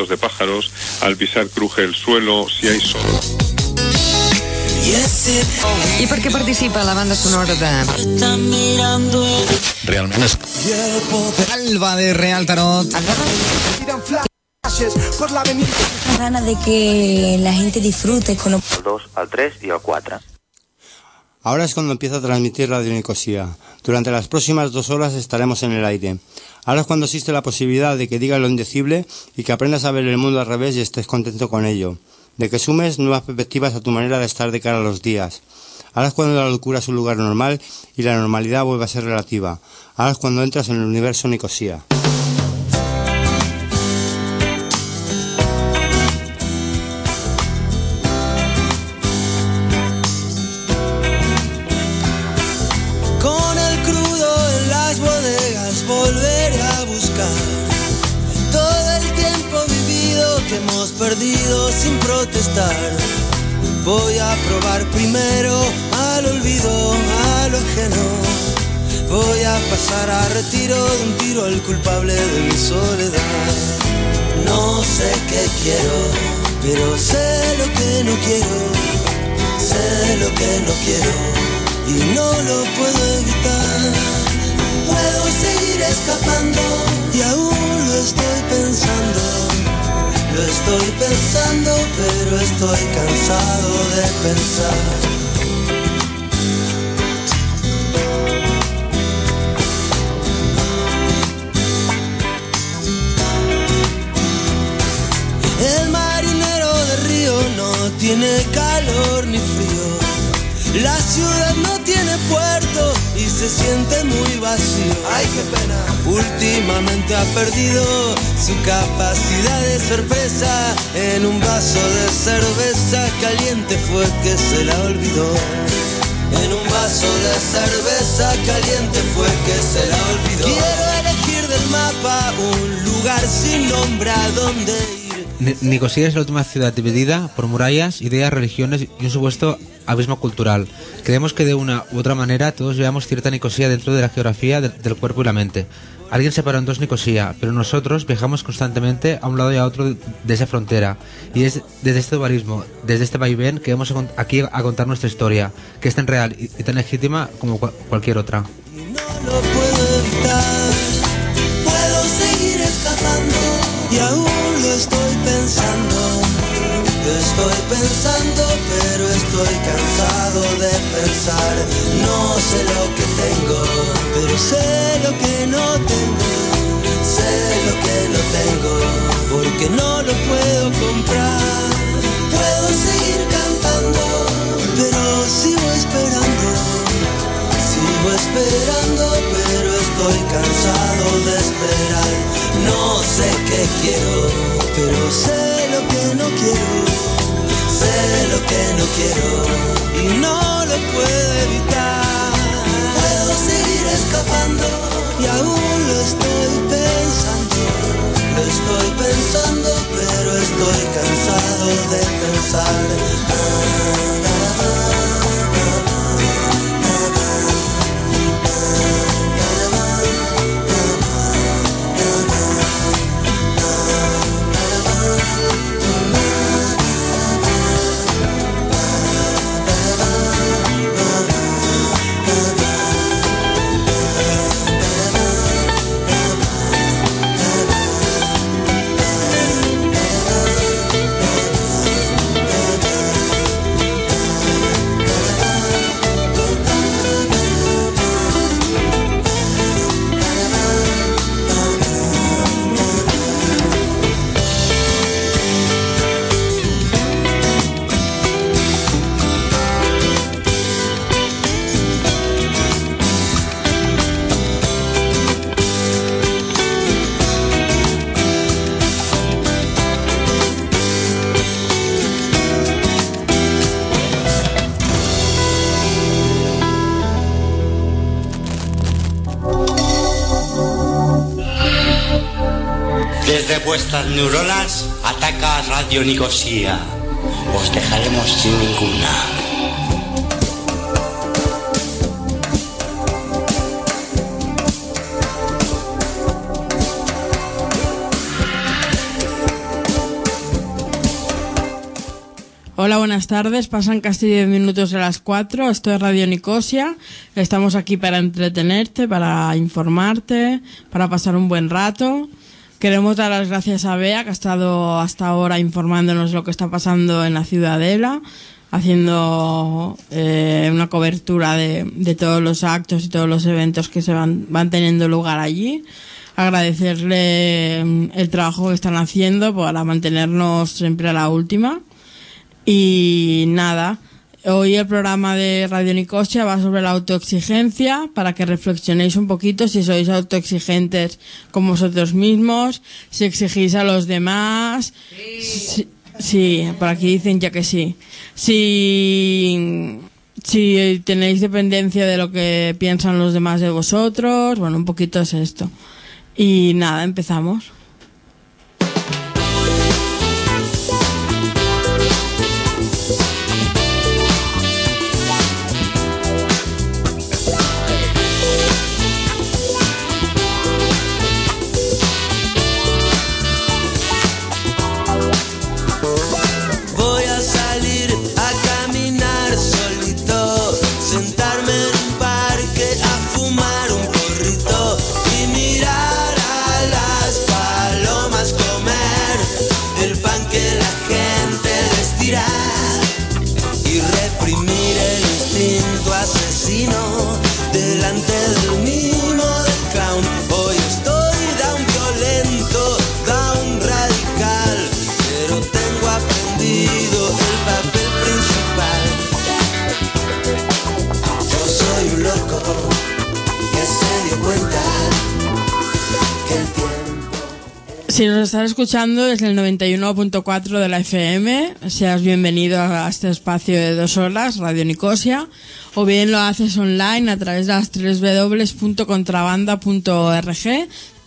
cantos de pájaros, al pisar cruje el suelo, si hay sol. I per què participa la banda sonora de... Realment és... Alba de Real Tarot. Ganas de que la gente disfrute con el 2, al 3 y al 4. Ahora es cuando empieza a transmitir Radio Nicosia. Durante las próximas 2 horas estaremos en el aire. Ahora es cuando existe la posibilidad de que digas lo indecible y que aprendas a ver el mundo al revés y estés contento con ello. De que sumes nuevas perspectivas a tu manera de estar de cara a los días. Ahora es cuando la locura es un lugar normal y la normalidad vuelve a ser relativa. Ahora es cuando entras en el universo Nicosia. Con el crudo en las bodegas volveré a buscar todo el tiempo vivido que hemos perdido sin protestar. Voy a probar primero al olvido, a lo ajeno. Voy a pasar a retiro de un tiro al culpable de mi soledad. No sé qué quiero, pero sé lo que no quiero. Sé lo que no quiero y no lo puedo evitar. Puedo seguir escapando y aún lo estoy pensando. Lo estoy pensando, pero estoy cansado de pensar. El marinero de río no tiene calor ni frío. La ciudad no tiene puerto y se siente muy vacío. Ay, qué pena. Últimamente ha perdido su capacidad de sorpresa. En un vaso de cerveza caliente fue que se la olvidó. En un vaso de cerveza caliente fue que se la olvidó. Quiero elegir del mapa un lugar sin nombre a donde ir. Nicosia es la última ciudad dividida por murallas, ideas, religiones y un supuesto abismo cultural. Creemos que de una u otra manera todos llevamos cierta Nicosia dentro de la geografía del cuerpo y la mente. Alguien separó en dos Nicosia, pero nosotros viajamos constantemente a un lado y a otro de esa frontera. Y es desde este dualismo, desde este vaivén, que vamos aquí a contar nuestra historia, que es tan real y tan legítima como cualquier otra. No lo puedo evitar, puedo seguir escapando y aún lo estoy pensando. Lo estoy pensando, pero estoy cansado de pensar. No sé lo que tengo, pero sé lo que no tengo. Sé lo que no tengo, porque no lo puedo comprar. Puedo seguir cantando, pero sigo esperando. Sigo esperando, pero estoy cansado de esperar. No sé qué quiero, pero sé lo que no quiero. Sé lo que no quiero y no lo puedo evitar. Puedo seguir escapando y aún lo estoy pensando. Lo estoy pensando, pero estoy cansado de pensar. Desde vuestras neuronas ataca Radio Nicosia. Os dejaremos sin ninguna. Hola, buenas tardes. Pasan casi 10 minutos de las 4. Esto es Radio Nicosia. Estamos aquí para entretenerte, para informarte, para pasar un buen rato. Queremos dar las gracias a Bea, que ha estado hasta ahora informándonos lo que está pasando en la Ciudadela, haciendo una cobertura de todos los actos y todos los eventos que se van teniendo lugar allí. Agradecerle el trabajo que están haciendo para mantenernos siempre a la última. Y nada, hoy el programa de Radio Nicosia va sobre la autoexigencia, para que reflexionéis un poquito si sois autoexigentes con vosotros mismos, si exigís a los demás. Sí, por aquí dicen ya que sí. Si tenéis dependencia de lo que piensan los demás de vosotros, bueno, un poquito es esto. Y nada, empezamos. Delante del mimo del clown, hoy estoy down violento, down radical, pero tengo aprendido el papel principal. Yo soy un loco que se dio cuenta que el tiempo... Si nos estás escuchando desde el 91.4 de la FM, seas bienvenido a este espacio de 2 horas, Radio Nicosia, o bien lo haces online a través de las www.contrabanda.org,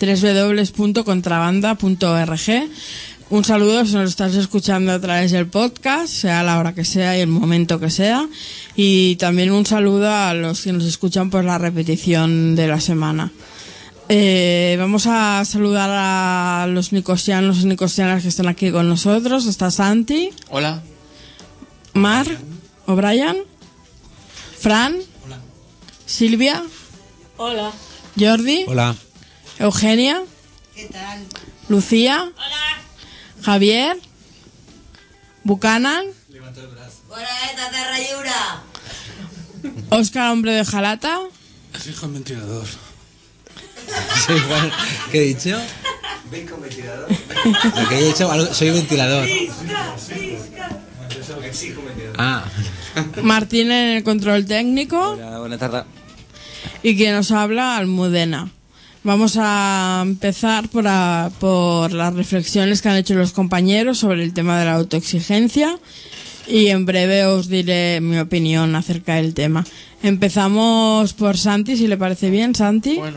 www.contrabanda.org. Un saludo si nos estás escuchando a través del podcast, sea la hora que sea y el momento que sea, y también un saludo a los que nos escuchan por la repetición de la semana. Vamos a saludar a los nicosianos y nicosianas que están aquí con nosotros. Está Santi. Hola. Mar. O'Brien. Fran. Hola. Silvia. Hola. Jordi. Hola. Eugenia. ¿Qué tal? Lucía. Hola. Javier. Buchanan. Hola, esta terra lliure. Óscar, hombre de Jalata. Fijo en ventilador. Sí, bueno, ¿qué he dicho? ¿Veis con ventilador? Lo que he dicho, soy ventilador. Ah. Martín en el control técnico. Hola, buena tarde. Y quien nos habla, Almudena. Vamos a empezar por las reflexiones que han hecho los compañeros sobre el tema de la autoexigencia, y en breve os diré mi opinión acerca del tema. Empezamos por Santi, si le parece bien. Santi. Bueno.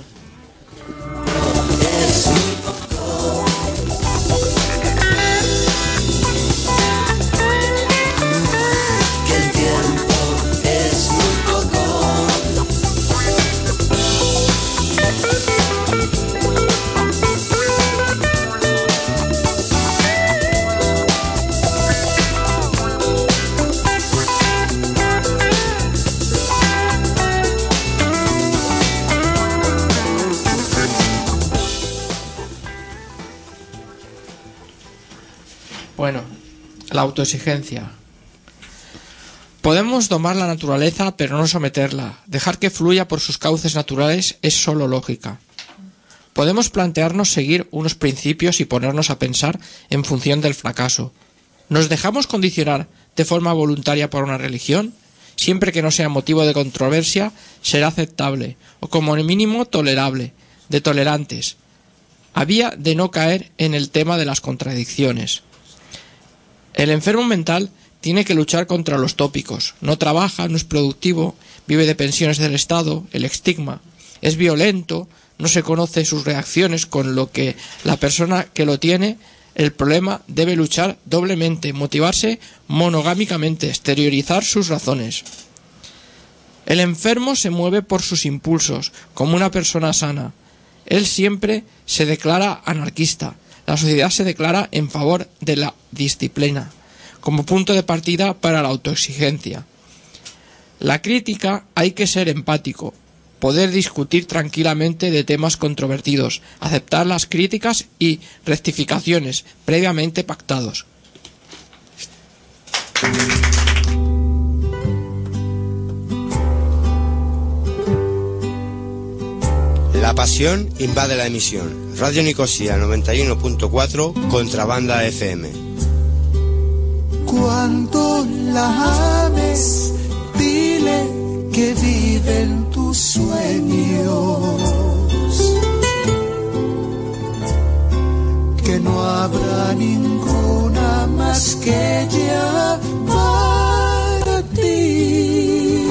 Bueno, la autoexigencia. Podemos domar la naturaleza, pero no someterla. Dejar que fluya por sus cauces naturales es solo lógica. Podemos plantearnos seguir unos principios y ponernos a pensar en función del fracaso. ¿Nos dejamos condicionar de forma voluntaria por una religión? Siempre que no sea motivo de controversia, será aceptable, o como mínimo tolerable, de tolerantes. Había de no caer en el tema de las contradicciones. El enfermo mental tiene que luchar contra los tópicos. No trabaja, no es productivo, vive de pensiones del Estado, el estigma. Es violento, no se conoce sus reacciones, con lo que la persona que lo tiene el problema debe luchar doblemente, motivarse monogámicamente, exteriorizar sus razones. El enfermo se mueve por sus impulsos, como una persona sana. Él siempre se declara anarquista. La sociedad se declara en favor de la disciplina. como punto de partida para la autoexigencia. La crítica hay que ser empático, poder discutir tranquilamente de temas controvertidos, aceptar las críticas y rectificaciones previamente pactados. La pasión invade la emisión. Radio Nicosia 91.4, Contrabanda FM. Cuando la ames, dile que vive en tus sueños, que no habrá ninguna más que ella para ti.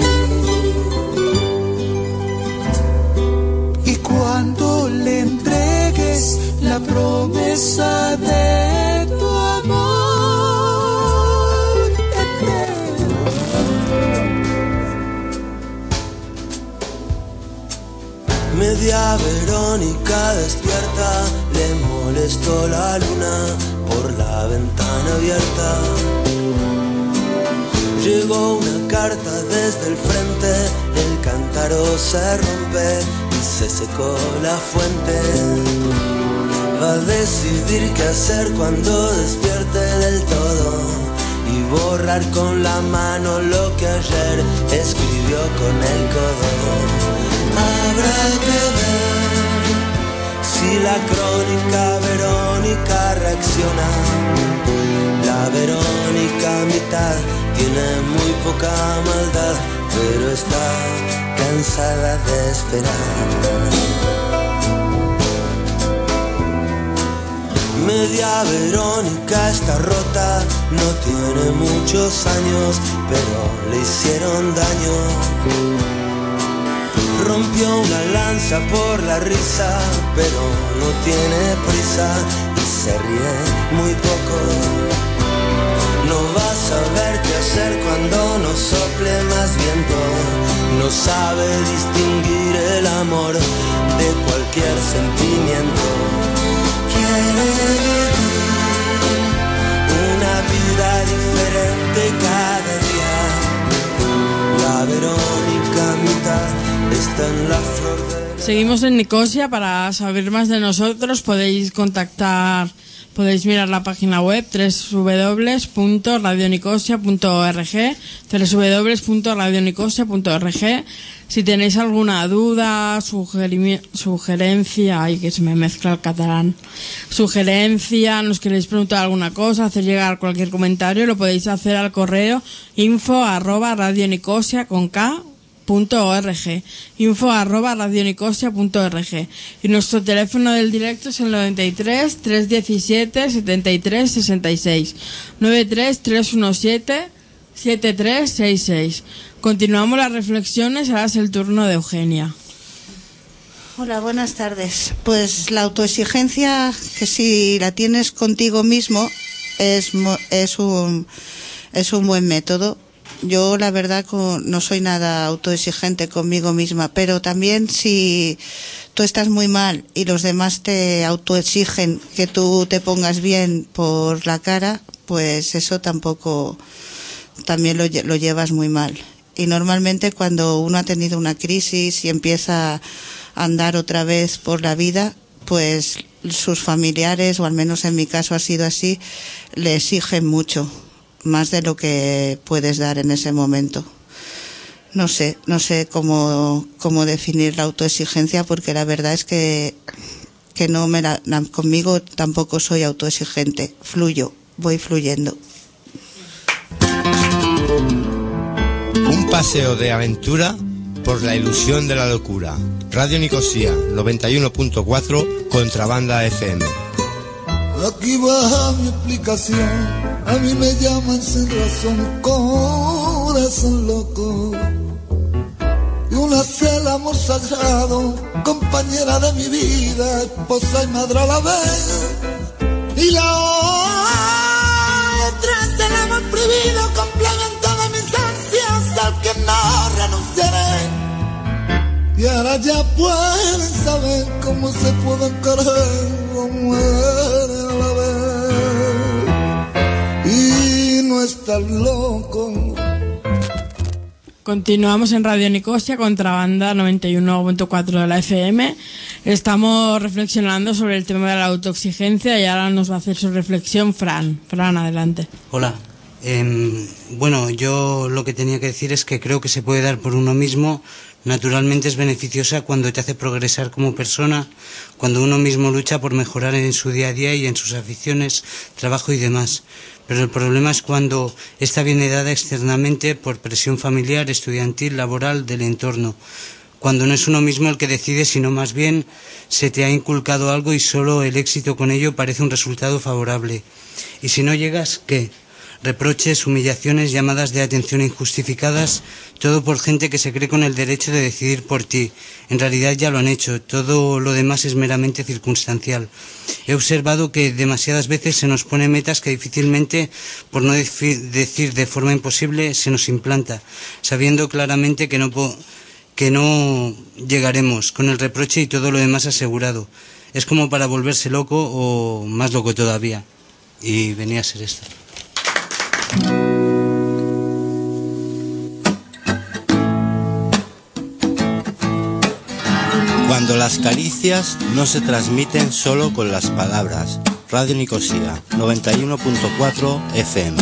Y cuando le entregues la promesa de tu amor eterno, media Verónica despierta, le molestó la luna por la ventana abierta. Llegó una carta desde el frente, el cántaro se rompe y se secó la fuente. Va a decidir qué hacer cuando despierte del todo y borrar con la mano lo que ayer escribió con el codo. Habrá que ver si la crónica Verónica reacciona. La Verónica mitad tiene muy poca maldad, pero está cansada de esperar. Media Verónica está rota, no tiene muchos años, pero le hicieron daño. Rompió una lanza por la risa, pero no tiene prisa y se ríe muy poco. No va a saber qué hacer cuando no sople más viento. No sabe distinguir el amor de cualquier sentimiento. Quiere vivir una vida diferente cada día. La Verónica mitad está en la flor de... Seguimos en Nicosia. Para saber más de nosotros podéis mirar la página web www.radionicosia.org, www.radionicosia.org. Si tenéis alguna duda, sugerencia, ay, que se me mezcla el catalán, sugerencia, nos queréis preguntar alguna cosa, hacer llegar cualquier comentario, lo podéis hacer al correo info@radionicosia.org, info@radionicosia.org. Y nuestro teléfono del directo es el 93 317 73 66, 93 317 7366. Continuamos las reflexiones, ahora es el turno de Eugenia. Hola, buenas tardes. Pues la autoexigencia, que si la tienes contigo mismo, es un buen método. Yo la verdad no soy nada autoexigente conmigo misma, pero también si tú estás muy mal y los demás te autoexigen que tú te pongas bien por la cara, pues eso tampoco, también lo llevas muy mal. Y normalmente cuando uno ha tenido una crisis y empieza a andar otra vez por la vida, pues sus familiares, o al menos en mi caso ha sido así, le exigen mucho, más de lo que puedes dar en ese momento. No sé cómo definir la autoexigencia, porque la verdad es que no conmigo tampoco soy autoexigente, voy fluyendo. Un paseo de aventura por la ilusión de la locura. Radio Nicosia 91.4, Contrabanda FM. Aquí va mi explicación, a mí me llaman sin razón, corazón loco. Y una es el amor sagrado, compañera de mi vida, esposa y madre a la vez. Y la otra es el amor prohibido, complemento de mis ansias, al que no renunciaré. Y ahora ya pueden saber cómo se pueden querer dos mujeres a la vez. Y no es vuelva loco. Continuamos en Radio Nicosia, Contrabanda 91.4 de la FM. Estamos reflexionando sobre el tema de la autoexigencia y ahora nos va a hacer su reflexión Fran. Fran, adelante. Hola. Bueno, yo lo que tenía que decir es que creo que se puede dar por uno mismo. Naturalmente es beneficiosa cuando te hace progresar como persona, cuando uno mismo lucha por mejorar en su día a día y en sus aficiones, trabajo y demás. Pero el problema es cuando esta viene dada externamente por presión familiar, estudiantil, laboral, del entorno. Cuando no es uno mismo el que decide, sino más bien se te ha inculcado algo y solo el éxito con ello parece un resultado favorable. Y si no llegas, ¿qué? Reproches, humillaciones, llamadas de atención injustificadas, todo por gente que se cree con el derecho de decidir por ti. En realidad ya lo han hecho, todo lo demás es meramente circunstancial. He observado que demasiadas veces se nos pone metas que difícilmente, por no decir de forma imposible, se nos implanta, sabiendo claramente que no llegaremos, con el reproche y todo lo demás asegurado. Es como para volverse loco o más loco todavía. Y venía a ser esto. Cuando las caricias no se transmiten solo con las palabras. Radio Nicosia 91.4 FM.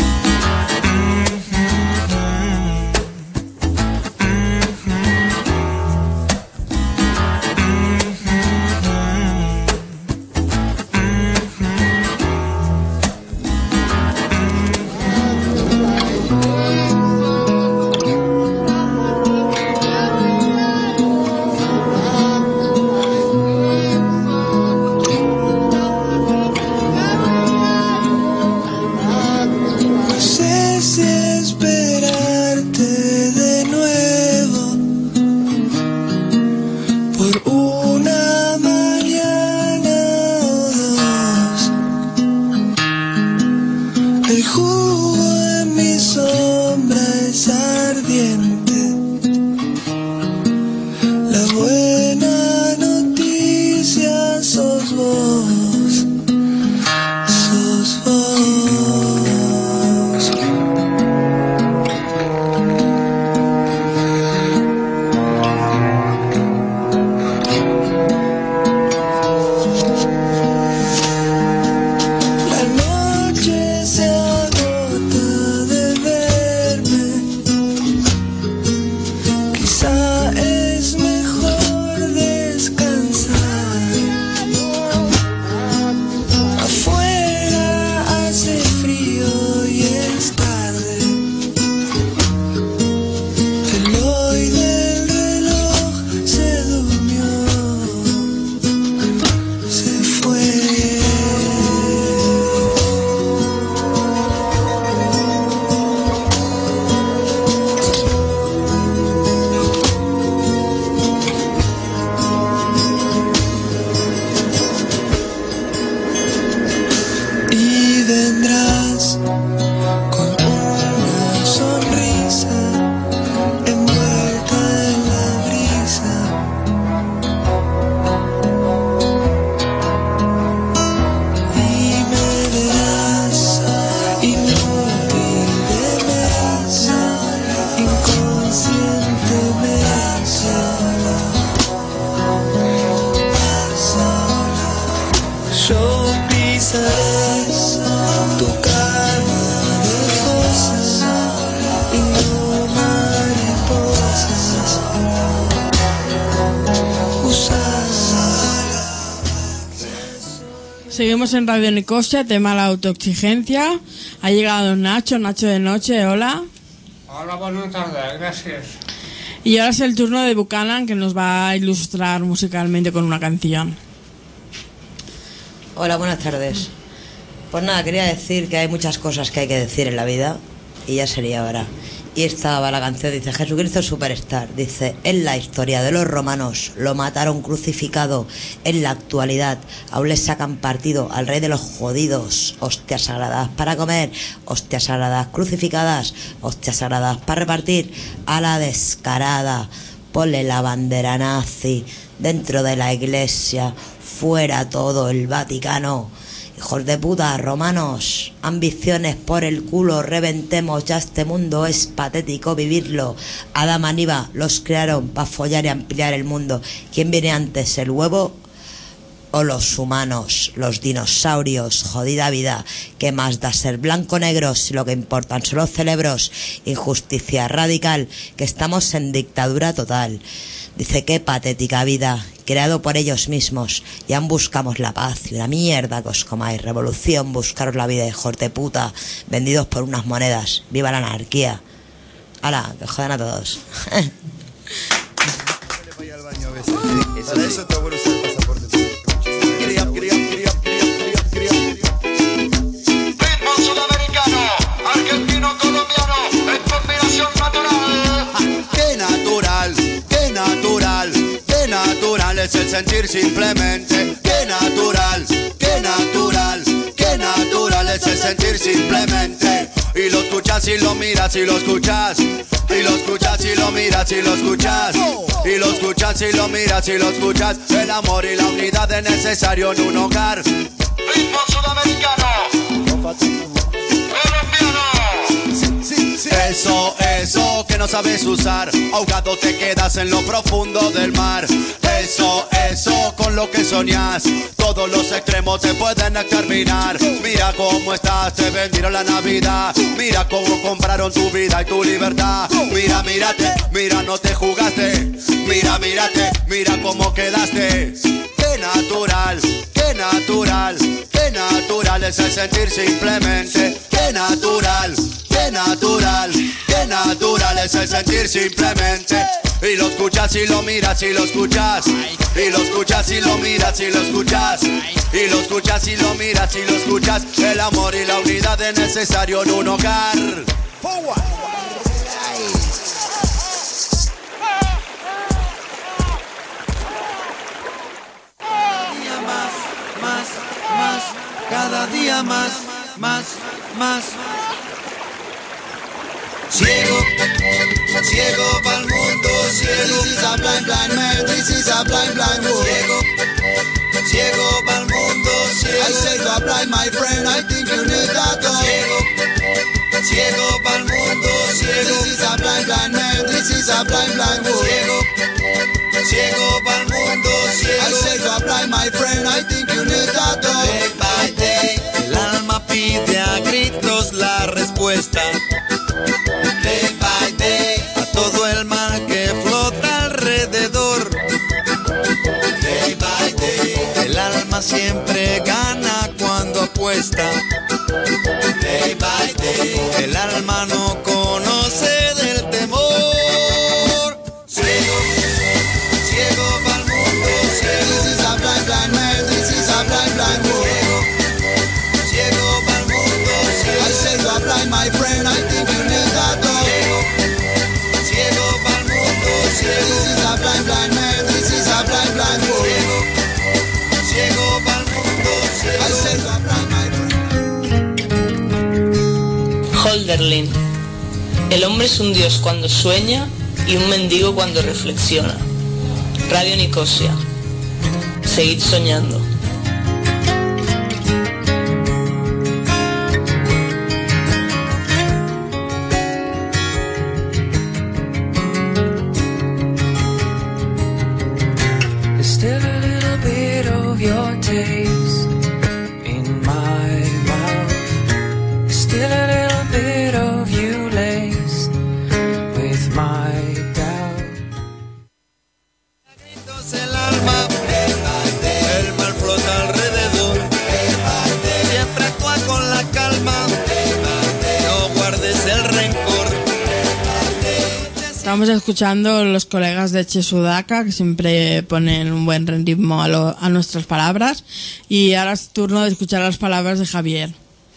Seguimos en Radio Nicosia, tema la autoexigencia. Ha llegado Nacho de Noche, hola. Hola, buenas tardes, gracias. Y ahora es el turno de Buchanan, que nos va a ilustrar musicalmente con una canción. Hola, buenas tardes. Pues nada, quería decir que hay muchas cosas que hay que decir en la vida y ya sería hora. Y estaba la canción, dice: Jesucristo Superstar. Dice: en la historia de los romanos lo mataron crucificado. En la actualidad aún les sacan partido al rey de los jodidos. Hostias sagradas para comer, hostias sagradas crucificadas, hostias sagradas para repartir. A la descarada, ponle la bandera nazi dentro de la iglesia, fuera todo el Vaticano. Hijos de puta, romanos, ambiciones por el culo, reventemos ya este mundo, es patético vivirlo. Adán y Eva los crearon para follar y ampliar el mundo. ¿Quién viene antes, el huevo o los humanos, los dinosaurios? Jodida vida, ¿qué más da ser blanco o negro si lo que importan son los cerebros? Injusticia radical, que estamos en dictadura total. Dice, qué patética vida, creado por ellos mismos. Ya buscamos la paz y una mierda que os comáis. Revolución, buscaros la vida, hijos de puta, vendidos por unas monedas. Viva la anarquía. ¡Hala, que jodan a todos! Para eso está bueno usar el pasaporte. Ritmo sudamericano, argentino, colombiano, es combinación natural. ¡Qué natural! ¡Qué natural! ¡Qué natural es el sentir simplemente! ¡Qué natural! ¡Qué natural! ¡Qué natural es el sentir simplemente! Y lo escuchas y lo miras y lo escuchas. Y lo escuchas y lo miras y lo escuchas. Y lo escuchas y lo miras y lo escuchas. El amor y la unidad es necesario en un hogar. Ritmo sudamericano, colombiano. Eso que no sabes usar, ahogado te quedas en lo profundo del mar. Eso con lo que soñas, todos los extremos te pueden exterminar. Mira cómo estás, te vendieron la Navidad. Mira cómo compraron tu vida y tu libertad. Mira, mírate, mira, no te jugaste. Mira, mírate, mira cómo quedaste. Qué natural, qué natural, qué natural es el sentir simplemente. Qué natural, qué natural, qué natural es el sentir simplemente. Y lo escuchas y lo miras y lo escuchas. Y lo escuchas y lo miras y lo escuchas. Y lo escuchas y lo miras y lo escuchas. El amor y la unidad es necesario en un hogar. Cada día más, más. Ciego, ciego pa'l mundo, ciego. This is a blind man, this is a blind world. Ciego, ciego pa'l mundo, ciego. I say you are blind, my friend, I think you need that. Ciego, ciego pa'l mundo, ciego. This is a blind man, this is a blind world. Ciego, ciego pa'l mundo, ciego. I say you are blind, my friend, I think you need that. Day by day, el alma pide a gritos la respuesta. Day by day, a todo el mar que flota alrededor. Day by day, el alma siempre gana cuando apuesta. Day by day, el alma no conoce del temor. Ciego, ciego pa'l mundo, ciego. This is a blind man, this is a blind world. Ciego, ciego pa'l mundo, ciego. I say you are blind, my friend, I think you need that. Ciego pa'l mundo, ciego. This is a blind man, this is a blind world. Ciego pa'l mundo, ciego. I say you are blind, my friend. Hölderlin. El hombre es un dios cuando sueña y un mendigo cuando reflexiona. Radio Nicosia. Seguid soñando. Still a little bit of your taste in my mouth. Still a little bit of you laced with my doubt. El alma, el mal flota alrededor. Siempre actúa con la calma. No guardes el rencor. Estamos escuchando los colegas de Chesudaka, que siempre ponen un buen ritmo a nuestras palabras. Y ahora es turno de escuchar las palabras de Javier.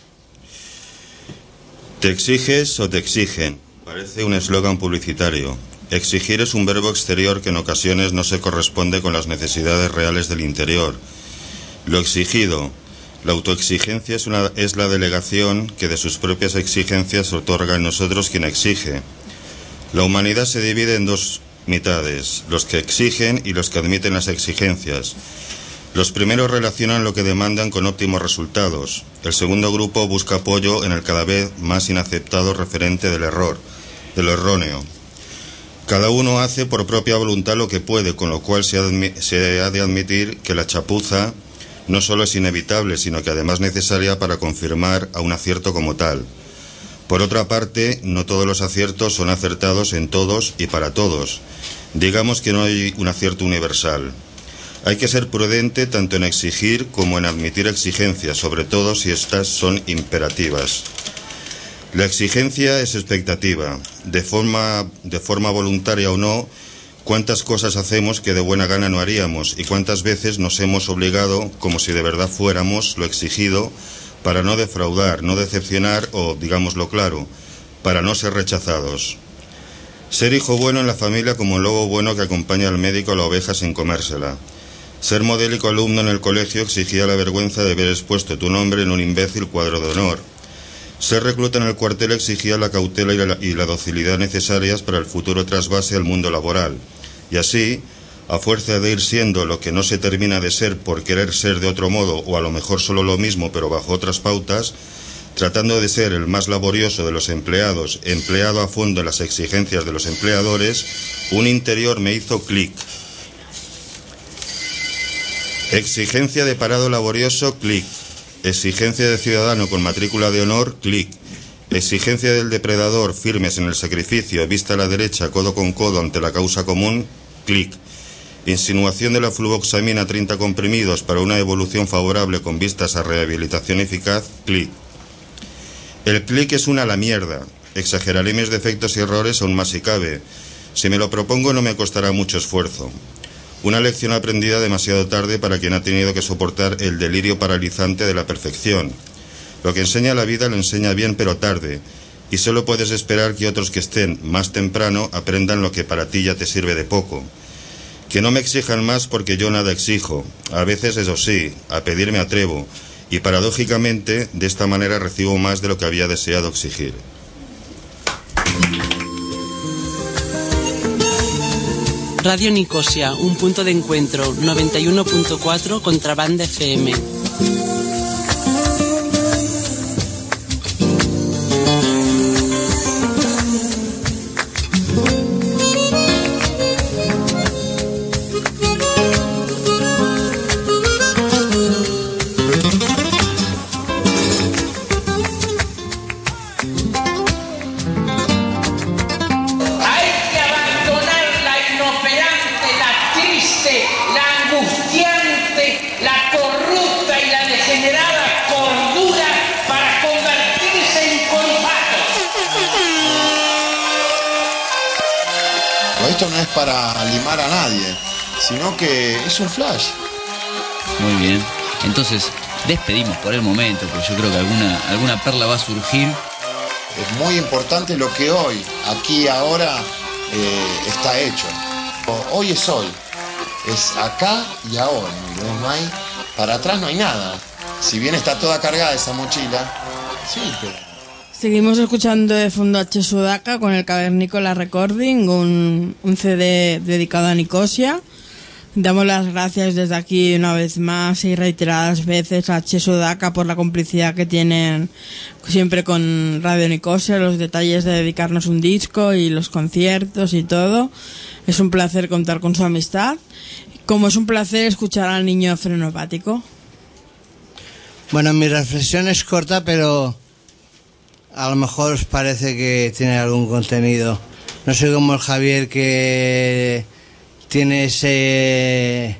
¿Te exiges o te exigen? Parece un eslogan publicitario. Exigir es un verbo exterior que en ocasiones no se corresponde con las necesidades reales del interior. Lo exigido. La autoexigencia es la delegación que de sus propias exigencias otorga en nosotros quien exige. La humanidad se divide en dos mitades, los que exigen y los que admiten las exigencias. Los primeros relacionan lo que demandan con óptimos resultados. El segundo grupo busca apoyo en el cada vez más inaceptado referente del error, de lo erróneo. Cada uno hace por propia voluntad lo que puede, con lo cual se ha de admitir que la chapuza no solo es inevitable, sino que además necesaria para confirmar a un acierto como tal. Por otra parte, no todos los aciertos son acertados en todos y para todos. Digamos que no hay un acierto universal. Hay que ser prudente tanto en exigir como en admitir exigencias, sobre todo si estas son imperativas. La exigencia es expectativa, de forma voluntaria o no. ¿Cuántas cosas hacemos que de buena gana no haríamos? ¿Y cuántas veces nos hemos obligado, como si de verdad fuéramos lo exigido, para no defraudar, no decepcionar o, digámoslo claro, para no ser rechazados? Ser hijo bueno en la familia como el lobo bueno que acompaña al médico a la oveja sin comérsela. Ser modélico alumno en el colegio exigía la vergüenza de haber expuesto tu nombre en un imbécil cuadro de honor. Ser recluta en el cuartel exigía la cautela y la docilidad necesarias para el futuro trasvase al mundo laboral. Y así, a fuerza de ir siendo lo que no se termina de ser por querer ser de otro modo, o a lo mejor solo lo mismo pero bajo otras pautas, tratando de ser el más laborioso de los empleados, empleado a fondo en las exigencias de los empleadores, un interior me hizo clic. Exigencia de parado laborioso, clic. Exigencia de ciudadano con matrícula de honor, clic. Exigencia del depredador, firmes en el sacrificio, vista a la derecha, codo con codo ante la causa común, clic. Insinuación de la fluvoxamina 30 comprimidos para una evolución favorable con vistas a rehabilitación eficaz, clic. El clic es una la mierda. Exageraré mis defectos y errores aún más si cabe. Si me lo propongo no me costará mucho esfuerzo. Una lección aprendida demasiado tarde para quien ha tenido que soportar el delirio paralizante de la perfección. Lo que enseña la vida lo enseña bien pero tarde, y solo puedes esperar que otros que estén más temprano aprendan lo que para ti ya te sirve de poco. Que no me exijan más porque yo nada exijo. A veces, eso sí, a pedir me atrevo, y paradójicamente de esta manera recibo más de lo que había deseado exigir. Radio Nicosia, un punto de encuentro, 91.4 Contrabanda FM. Esto no es para limar a nadie, sino que es un flash. Muy bien, entonces despedimos por el momento, porque yo creo que alguna perla va a surgir. Es muy importante lo que hoy, aquí, ahora, está hecho. Hoy es hoy, es acá y ahora, no hay, para atrás no hay nada. Si bien está toda cargada esa mochila, sí, pero... Seguimos escuchando de fondo H. Sudaca con el Cavernícola Recording, un CD dedicado a Nicosia. Damos las gracias desde aquí una vez más y reiteradas veces a H. Sudaca por la complicidad que tienen siempre con Radio Nicosia, los detalles de dedicarnos un disco y los conciertos y todo. Es un placer contar con su amistad, como es un placer escuchar al niño frenopático. Bueno, mi reflexión es corta, pero a lo mejor os parece que tiene algún contenido. No soy como el Javier que tiene ese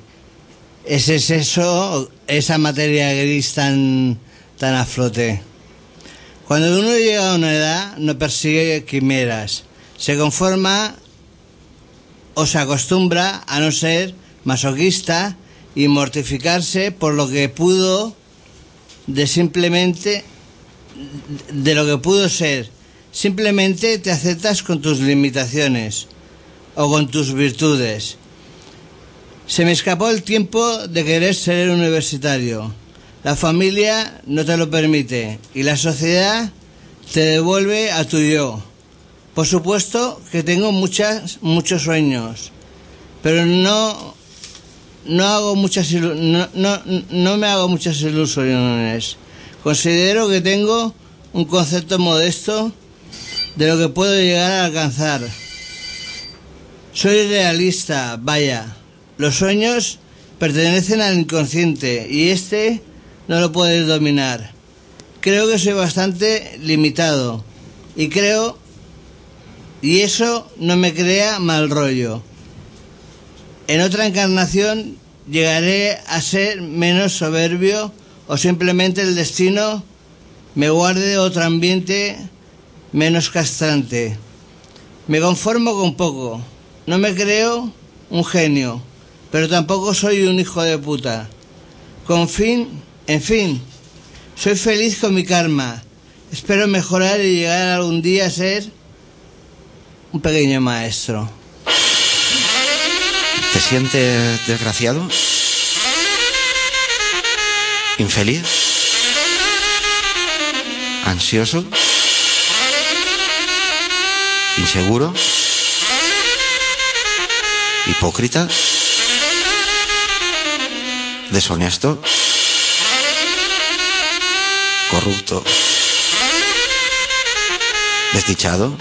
seso, esa materia gris tan a flote. Cuando uno llega a una edad no persigue quimeras, se conforma o se acostumbra a no ser masoquista y mortificarse por lo que pudo de lo que pudo ser. Simplemente te aceptas con tus limitaciones o con tus virtudes. Se me escapó el tiempo de querer ser universitario. La familia no te lo permite y la sociedad te devuelve a tu yo. Por supuesto que tengo muchos sueños, pero no no me hago muchas ilusiones. Considero que tengo un concepto modesto de lo que puedo llegar a alcanzar. Soy realista, vaya. Los sueños pertenecen al inconsciente y este no lo puedes dominar. Creo que soy bastante limitado y eso no me crea mal rollo. En otra encarnación llegaré a ser menos soberbio o simplemente el destino me guarde otro ambiente menos castrante. Me conformo con poco. No me creo un genio, pero tampoco soy un hijo de puta. En fin, soy feliz con mi karma. Espero mejorar y llegar algún día a ser un pequeño maestro. ¿Te sientes desgraciado? ¿Infeliz? ¿Ansioso? ¿Inseguro? ¿Hipócrita? ¿Deshonesto? ¿Corrupto? ¿Desdichado?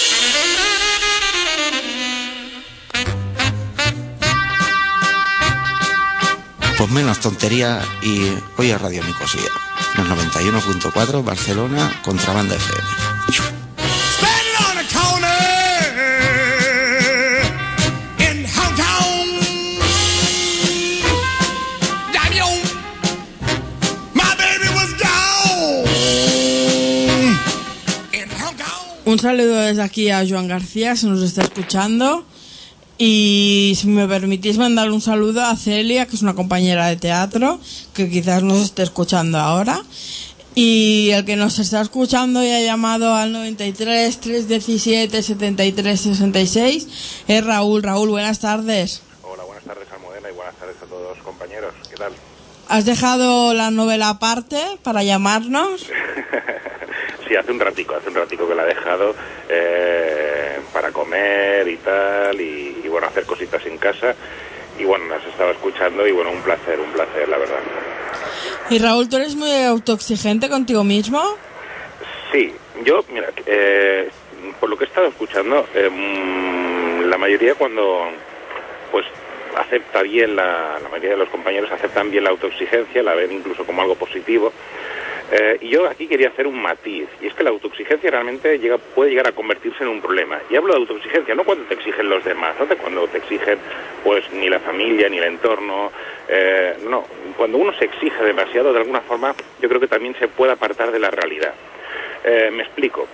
Pues menos tontería y oye Radio Nicosia, los 91.4 Barcelona, Contrabanda FM. Un saludo desde aquí a Joan García, se nos está escuchando. Y si me permitís mandar un saludo a Celia, que es una compañera de teatro, que quizás nos esté escuchando ahora. Y el que nos está escuchando y ha llamado al 93 317 73 66 es Raúl. Raúl, buenas tardes. Hola, buenas tardes Almudena y buenas tardes a todos los compañeros. ¿Qué tal? ¿Has dejado la novela aparte para llamarnos? Sí, hace un ratico que la he dejado para comer y tal, y bueno, hacer cositas en casa. Y bueno, las estaba escuchando y bueno, un placer, la verdad. Y Raúl, ¿tú eres muy autoexigente contigo mismo? Sí, yo, mira, por lo que he estado escuchando, la mayoría cuando, pues, acepta bien, la mayoría de los compañeros aceptan bien la autoexigencia, la ven incluso como algo positivo. Y yo aquí quería hacer un matiz, y es que la autoexigencia realmente puede llegar a convertirse en un problema. Y hablo de autoexigencia no cuando te exigen los demás, no cuando te exigen pues ni la familia ni el entorno, no, cuando uno se exige demasiado, de alguna forma yo creo que también se puede apartar de la realidad. Me explico.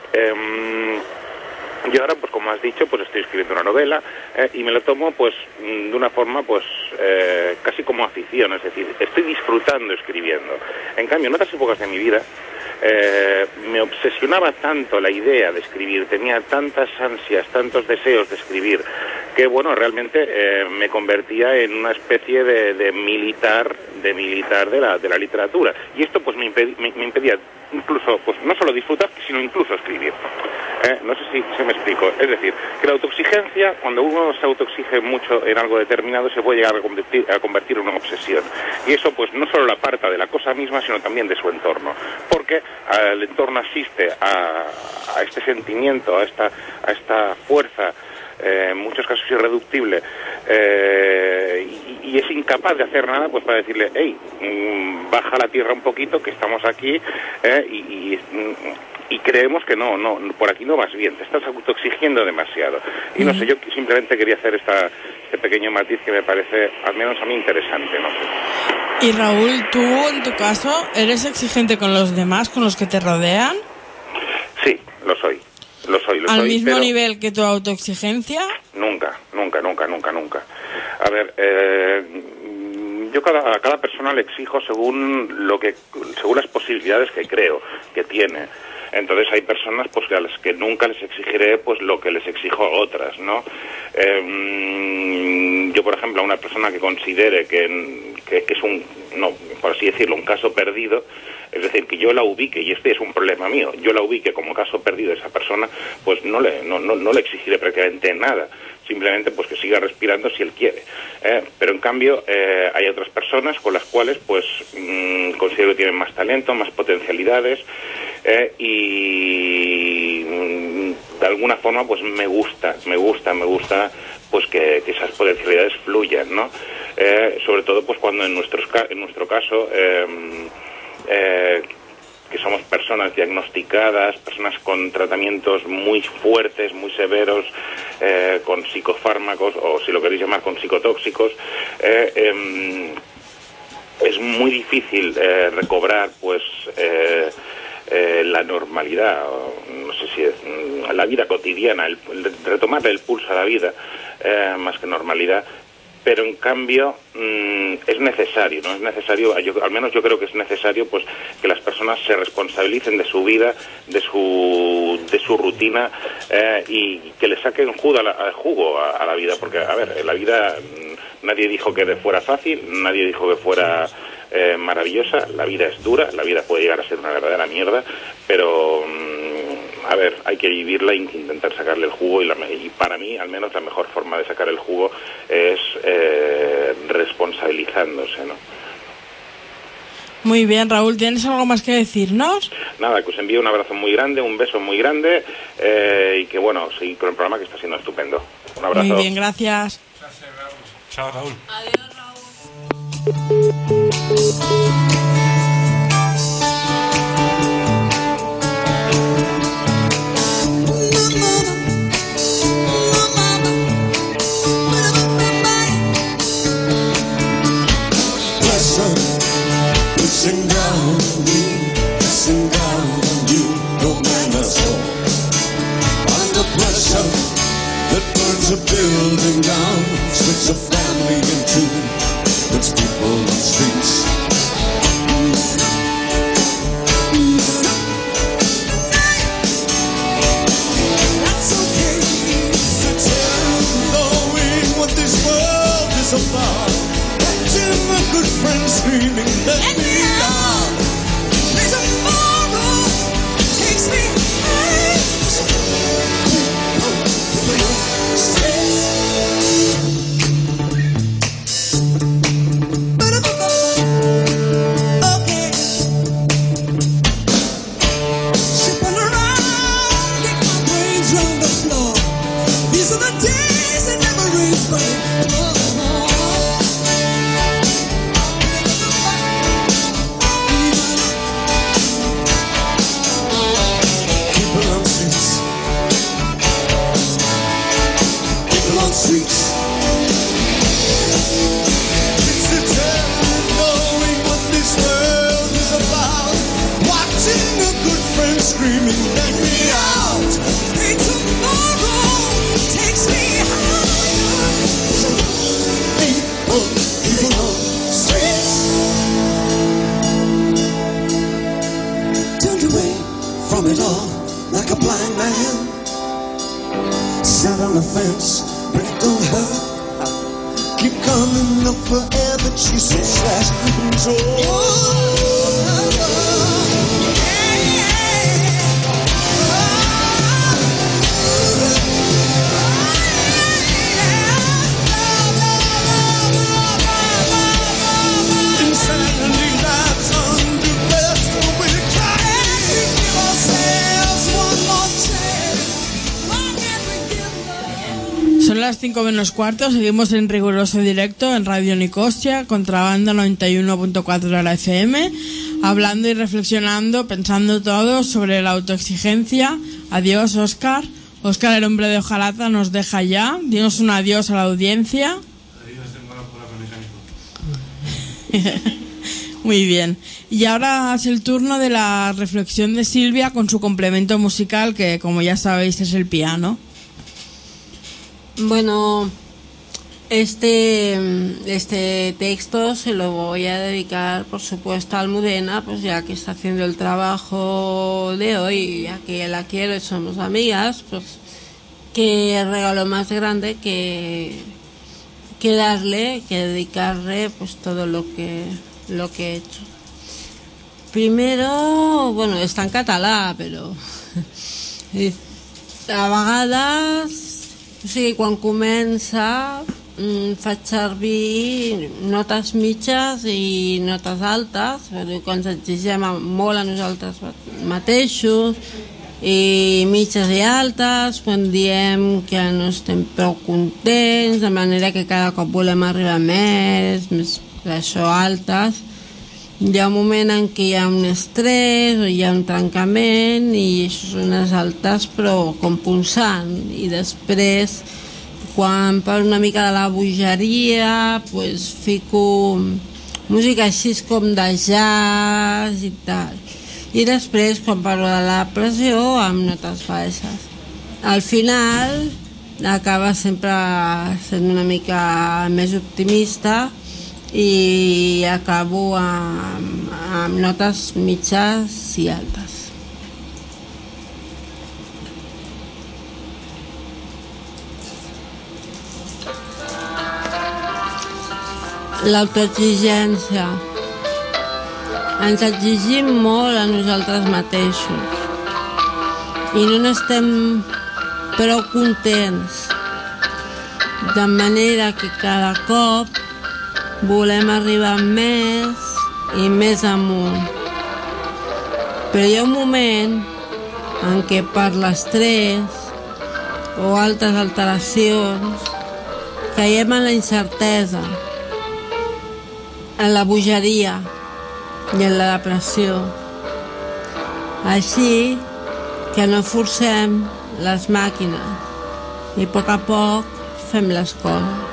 Yo ahora, pues como has dicho, pues estoy escribiendo una novela y me lo tomo pues de una forma pues casi como afición, es decir, estoy disfrutando escribiendo. En cambio, en otras épocas de mi vida me obsesionaba tanto la idea de escribir, tenía tantas ansias, tantos deseos de escribir, que bueno, realmente me convertía en una especie de militar de la literatura. Y esto pues me impedía incluso, pues no solo disfrutar, sino incluso escribir. No sé si me explico. Es decir, que la autoexigencia, cuando uno se autoexige mucho en algo determinado, se puede llegar a convertir en una obsesión. Y eso pues no solo la aparta de la cosa misma, sino también de su entorno. Porque el entorno asiste a este sentimiento, a esta fuerza, en muchos casos irreductible, y es incapaz de hacer nada pues para decirle, hey, baja la tierra un poquito, que estamos aquí, y creemos que no, por aquí no vas bien, te estás autoexigiendo demasiado. Y no sé, yo simplemente quería hacer este pequeño matiz que me parece, al menos a mí, interesante, no sé. Y Raúl, ¿tú en tu caso eres exigente con los demás, con los que te rodean? Sí, lo soy. ¿Al mismo nivel que tu autoexigencia? Nunca. A ver, yo a cada persona le exijo según las posibilidades que creo que tiene. Entonces hay personas pues a las que nunca les exigiré pues lo que les exijo a otras, ¿no? Yo, por ejemplo, a una persona que considere que es un, no, por así decirlo, un caso perdido, Es decir, que yo la ubique, y este es un problema mío, yo la ubique como caso perdido de esa persona, pues no le exigiré prácticamente nada. Simplemente pues que siga respirando si él quiere. Pero en cambio hay otras personas con las cuales pues considero que tienen más talento, más potencialidades, y de alguna forma pues me gusta pues que esas potencialidades fluyan, ¿no? Sobre todo pues cuando en nuestro caso que somos personas diagnosticadas, personas con tratamientos muy fuertes, muy severos, con psicofármacos, o si lo queréis llamar con psicotóxicos, es muy difícil recobrar pues la normalidad, no sé si es la vida cotidiana, retomarle el pulso a la vida, más que normalidad. Pero en cambio es necesario, ¿no? Es necesario, al menos yo creo que es necesario pues que las personas se responsabilicen de su vida, de su rutina, y que le saquen jugo a la vida, porque a ver, la vida nadie dijo que fuera fácil, nadie dijo que fuera maravillosa. La vida es dura, la vida puede llegar a ser una verdadera mierda, pero a ver, hay que vivirla e intentar sacarle el jugo, y para mí, al menos, la mejor forma de sacar el jugo es responsabilizándose, ¿no? Muy bien, Raúl, ¿tienes algo más que decirnos? Nada, que os envío un abrazo muy grande, un beso muy grande, y que, bueno, seguid con el programa, que está siendo estupendo. Un abrazo. Muy bien, gracias. Gracias, Raúl. Chao, Raúl. Adiós, Pressing down you, no man at all. Under pressure that burns a building down, splits a family in two, puts people on the streets. That's okay, it's knowing what this world is about. Watching my good friend screaming, let me out. There's a tomorrow takes me high. Okay. Shipping around, get my brains round the floor. These are the days that never rains, but streets. It's the terror knowing what this world is about. Watching a good friend screaming, let me out. Hey, tomorrow takes me higher. People on the streets. Turned away from it all like a blind man. Sat on the fence, but it don't hurt. Keep coming up for air, but she's so slash and insanity lies under best, we're trying to give ourselves one more chance. Son las 5 menos cuarto, seguimos en riguroso directo en Radio Nicosia, Contrabanda 91.4 de la FM, hablando y reflexionando, pensando todo sobre la autoexigencia. Adiós, Óscar. Óscar, el hombre de hojalata, nos deja ya. Dinos un adiós a la audiencia. Adiós, tengo la conexión. Muy bien. Y ahora es el turno de la reflexión de Silvia con su complemento musical, que como ya sabéis es el piano. Bueno, este texto se lo voy a dedicar, por supuesto, a Almudena, pues ya que está haciendo el trabajo de hoy, ya que la quiero y somos amigas, pues qué regalo más grande que darle, que dedicarle pues todo lo que he hecho. Primero, bueno, està en català, però a vegades, o sigui, quan comença faig servir notes mitges i notes altes, quan ens exigem molt a nosaltres mateixos, i mitges i altes, quan diem que no estem prou contents, de manera que cada cop volem arribar més això, altes. Hi ha un moment en què hi ha un estrès o hi ha un trencament i això són unes altes però com punxant, i després quan parlo una mica de la bogeria pues fico música així com de jazz i tal, i després quan parlo de la pressió amb notes baixes. Al final acaba sempre sent una mica més optimista i acabo amb notes mitges i altes. L'autoexigència. Ens exigim molt a nosaltres mateixos i no n'estem prou contents, de manera que cada cop volem arribar més i més amunt. Però hi ha un moment en què per l'estrès o altres alteracions caiem en la incertesa, en la bogeria i en la depressió. Així que no forcem les màquines i a poc fem les coses.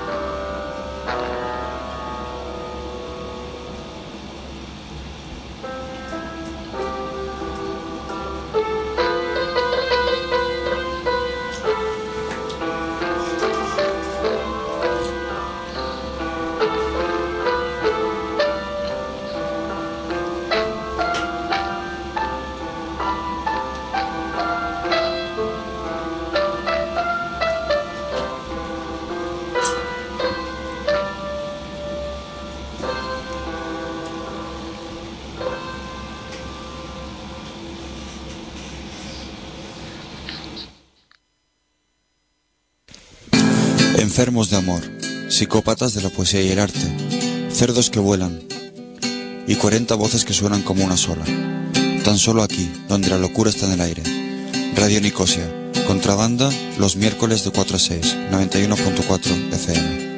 Enfermos de amor, psicópatas de la poesía y el arte, cerdos que vuelan y 40 voces que suenan como una sola. Tan solo aquí, donde la locura está en el aire. Radio Nicosia, contrabanda, los miércoles de 4 a 6, 91.4 FM.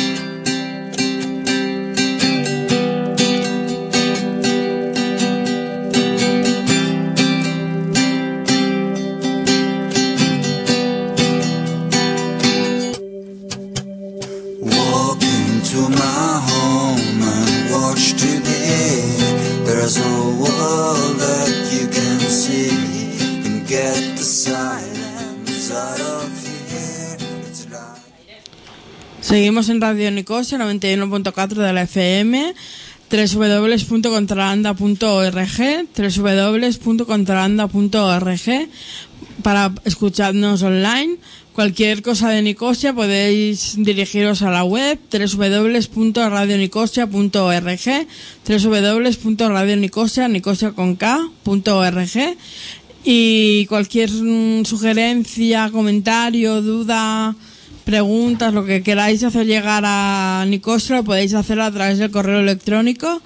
Seguimos en Radio Nicosia 91.4 de la FM, www.contralanda.org, www.contralanda.org para escucharnos online. Cualquier cosa de Nicosia podéis dirigiros a la web www.radionicosia.org, www.radionicosia.org, y cualquier sugerencia, comentario, duda, preguntas, lo que queráis hacer llegar a Nicosia, lo podéis hacer a través del correo electrónico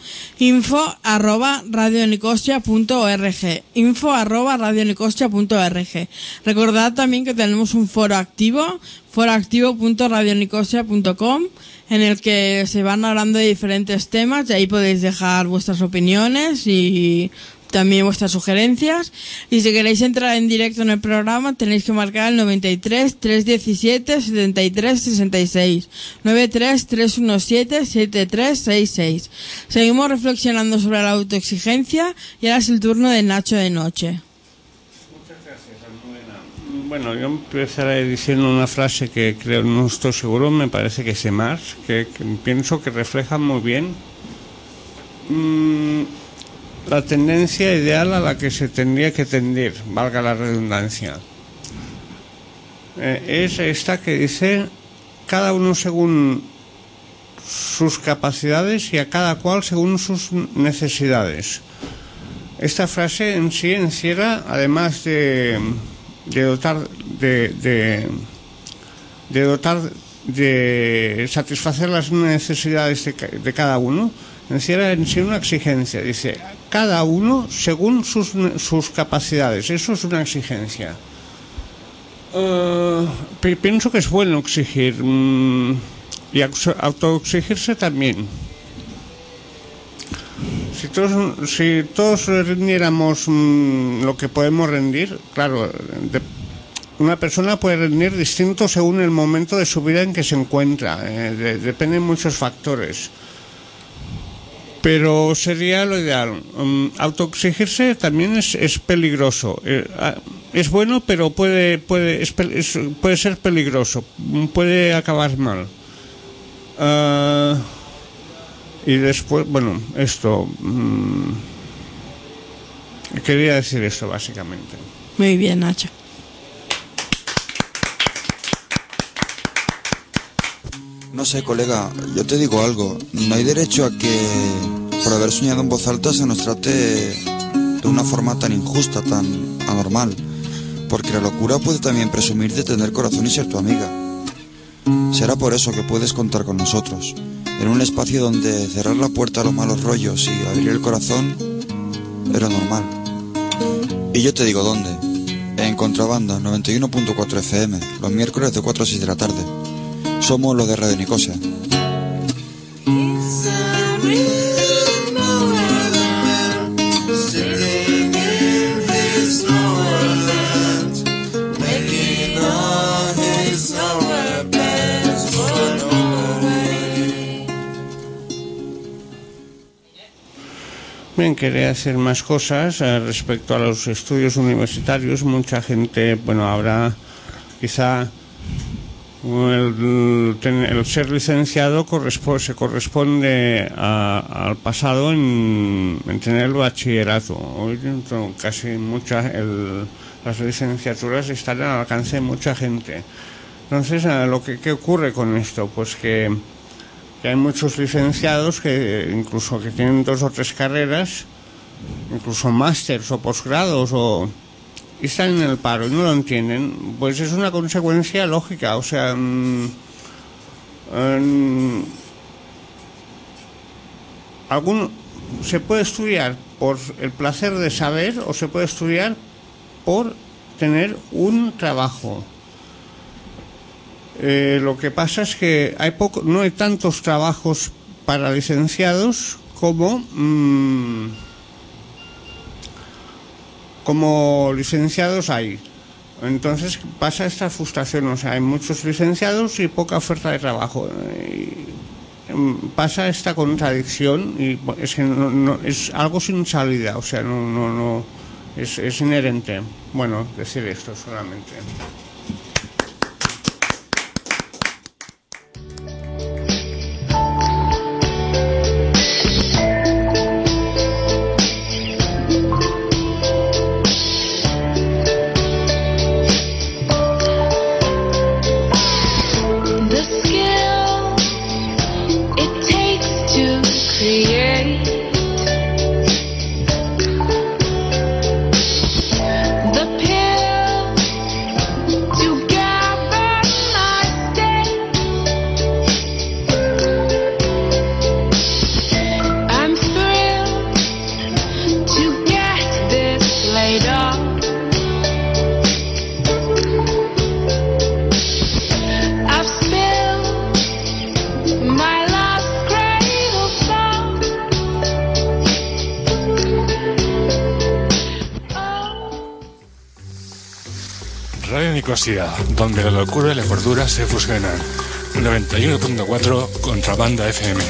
info@radionicosia.org, info@radionicosia.org. Recordad también que tenemos un foro activo, foroactivo.radionicosia.com, en el que se van hablando de diferentes temas, y ahí podéis dejar vuestras opiniones y también vuestras sugerencias. Y si queréis entrar en directo en el programa, tenéis que marcar el 93 317 73 66, 93 317 7366. Seguimos reflexionando sobre la autoexigencia y ahora es el turno de Nacho de Noche. Muchas gracias, Almudena. Bueno, yo empezaré diciendo una frase que creo, no estoy seguro, me parece que sé más, que pienso que refleja muy bien la tendencia ideal a la que se tendría que tender, valga la redundancia. Es esta que dice: cada uno según sus capacidades y a cada cual según sus necesidades. Esta frase en sí encierra, además de satisfacer las necesidades de cada uno, encierra en sí una exigencia. Dice, cada uno según sus capacidades. Eso es una exigencia. Pienso que es bueno exigir y autoexigirse también. Si todos rindiéramos lo que podemos rendir, claro, una persona puede rendir distinto según el momento de su vida en que se encuentra. Dependen muchos factores. Pero sería lo ideal. Autoexigirse también es peligroso. Es bueno, pero puede ser peligroso. Puede acabar mal. Y después, bueno, esto... quería decir esto, básicamente. Muy bien, Nacho. No sé, colega, yo te digo algo. No hay derecho a que por haber soñado en voz alta se nos trate de una forma tan injusta, tan anormal. Porque la locura puede también presumir de tener corazón y ser tu amiga. Será por eso que puedes contar con nosotros, en un espacio donde cerrar la puerta a los malos rollos y abrir el corazón es lo normal. Y yo te digo dónde. En Contrabanda 91.4 FM, los miércoles de 4 a 6 de la tarde. Somos los de Radio Nicosia. Bien, quería hacer más cosas respecto a los estudios universitarios. Mucha gente, bueno, habrá quizá el ser licenciado se corresponde al pasado en tener el bachillerato. Hoy casi las licenciaturas están al alcance de mucha gente. Entonces, ¿qué ocurre con esto? Pues que hay muchos licenciados que incluso que tienen 2 o 3 carreras, incluso másters o posgrados, y están en el paro y no lo entienden. Pues es una consecuencia lógica. O sea, se puede estudiar por el placer de saber o se puede estudiar por tener un trabajo. Lo que pasa es que no hay tantos trabajos para licenciados como licenciados hay. Entonces pasa esta frustración. O sea, hay muchos licenciados y poca oferta de trabajo. Pasa esta contradicción y es algo sin salida. O sea, no es inherente. Bueno, decir esto solamente. Radio Nicosia, donde la locura y la cordura se fusionan. 91.4 Contrabanda FM.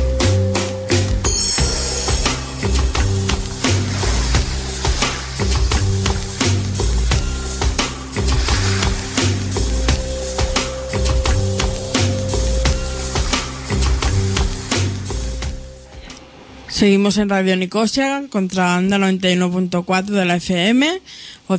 Seguimos en Radio Nicosia, Contrabanda 91.4 de la FM o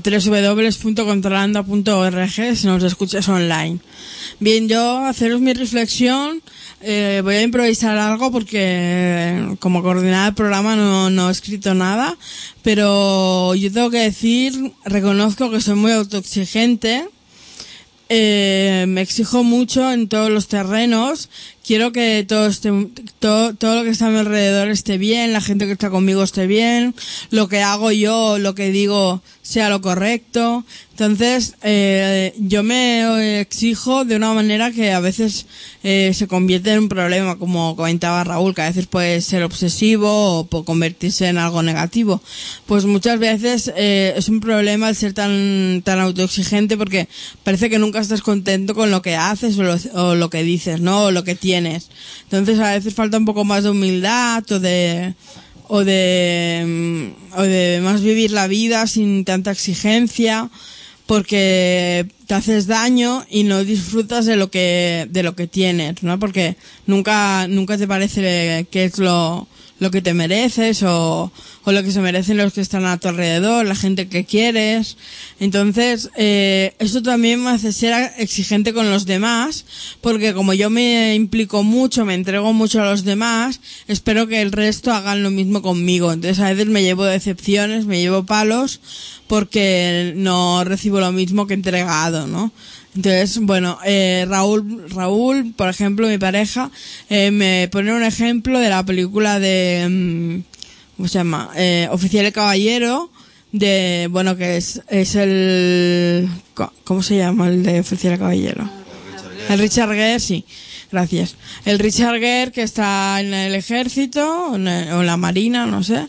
www.contrabanda.org si nos escuchas online. Bien, yo haceros mi reflexión voy a improvisar algo porque como coordinadora del programa no he escrito nada, pero yo tengo que decir, reconozco que soy muy autoexigente. Me exijo mucho en todos los terrenos. Quiero que todo lo que está a mi alrededor esté bien, la gente que está conmigo esté bien, lo que hago yo, lo que digo sea lo correcto. Entonces, yo me exijo de una manera que a veces se convierte en un problema, como comentaba Raúl, que a veces puede ser obsesivo o puede convertirse en algo negativo. Pues muchas veces es un problema el ser tan autoexigente, porque parece que nunca estás contento con lo que haces o lo que dices, ¿no? O lo que tienes. Entonces a veces falta un poco más de humildad o de más vivir la vida sin tanta exigencia, porque te haces daño y no disfrutas de lo que tienes, ¿no? Porque nunca te parece que es lo que te mereces o lo que se merecen los que están a tu alrededor, la gente que quieres. Entonces, eso también me hace ser exigente con los demás, porque como yo me implico mucho, me entrego mucho a los demás, espero que el resto hagan lo mismo conmigo. Entonces, a veces me llevo decepciones, me llevo palos, porque no recibo lo mismo que he entregado, ¿no? Entonces, bueno, Raúl, por ejemplo, mi pareja, me pone un ejemplo de la película de, ¿cómo se llama? Oficial y Caballero, que es el, ¿cómo se llama el de Oficial y Caballero? El Richard Gere, sí. Gracias. El Richard Gere, que está en el ejército, o en la marina, no sé,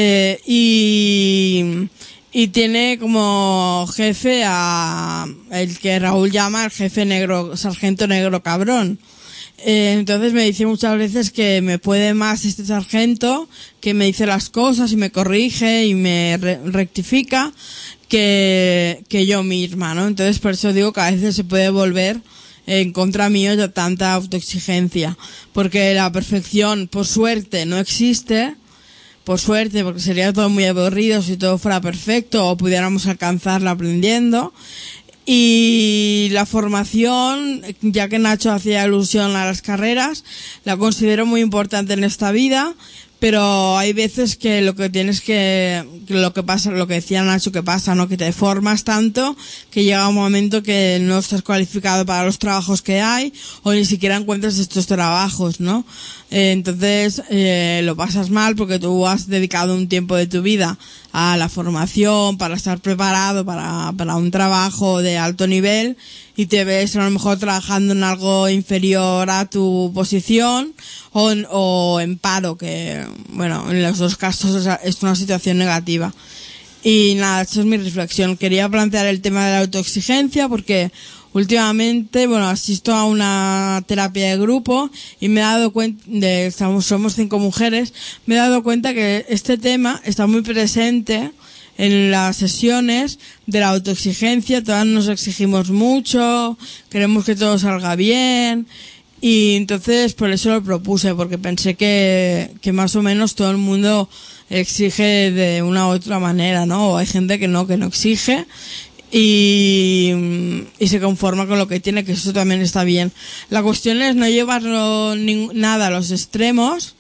y tiene como jefe a el que Raúl llama el jefe negro, sargento negro cabrón. Entonces me dice muchas veces que me puede más este sargento, que me dice las cosas y me corrige y me rectifica, que yo misma, ¿no? Entonces por eso digo que a veces se puede volver en contra mío de tanta autoexigencia, porque la perfección, por suerte, no existe. Por suerte, porque sería todo muy aburrido si todo fuera perfecto o pudiéramos alcanzarla aprendiendo. Y la formación, ya que Nacho hacía alusión a las carreras, la considero muy importante en esta vida, pero hay veces que lo que pasa, lo que decía Nacho que pasa, ¿no? Que te formas tanto que llega un momento que no estás cualificado para los trabajos que hay o ni siquiera encuentras estos trabajos, ¿no? Entonces, lo pasas mal porque tú has dedicado un tiempo de tu vida a la formación para estar preparado para un trabajo de alto nivel y te ves a lo mejor trabajando en algo inferior a tu posición o en paro, que bueno, en los dos casos es una situación negativa. Y nada, esta es mi reflexión. Quería plantear el tema de la autoexigencia porque últimamente, asisto a una terapia de grupo y me he dado cuenta somos 5 mujeres, me he dado cuenta que este tema está muy presente en las sesiones de la autoexigencia. Todas nos exigimos mucho, queremos que todo salga bien y entonces por eso lo propuse, porque pensé que más o menos todo el mundo exige de una u otra manera, ¿no? O hay gente que no exige y se conforma con lo que tiene, que eso también está bien. La cuestión es no llevarlo nada a los extremos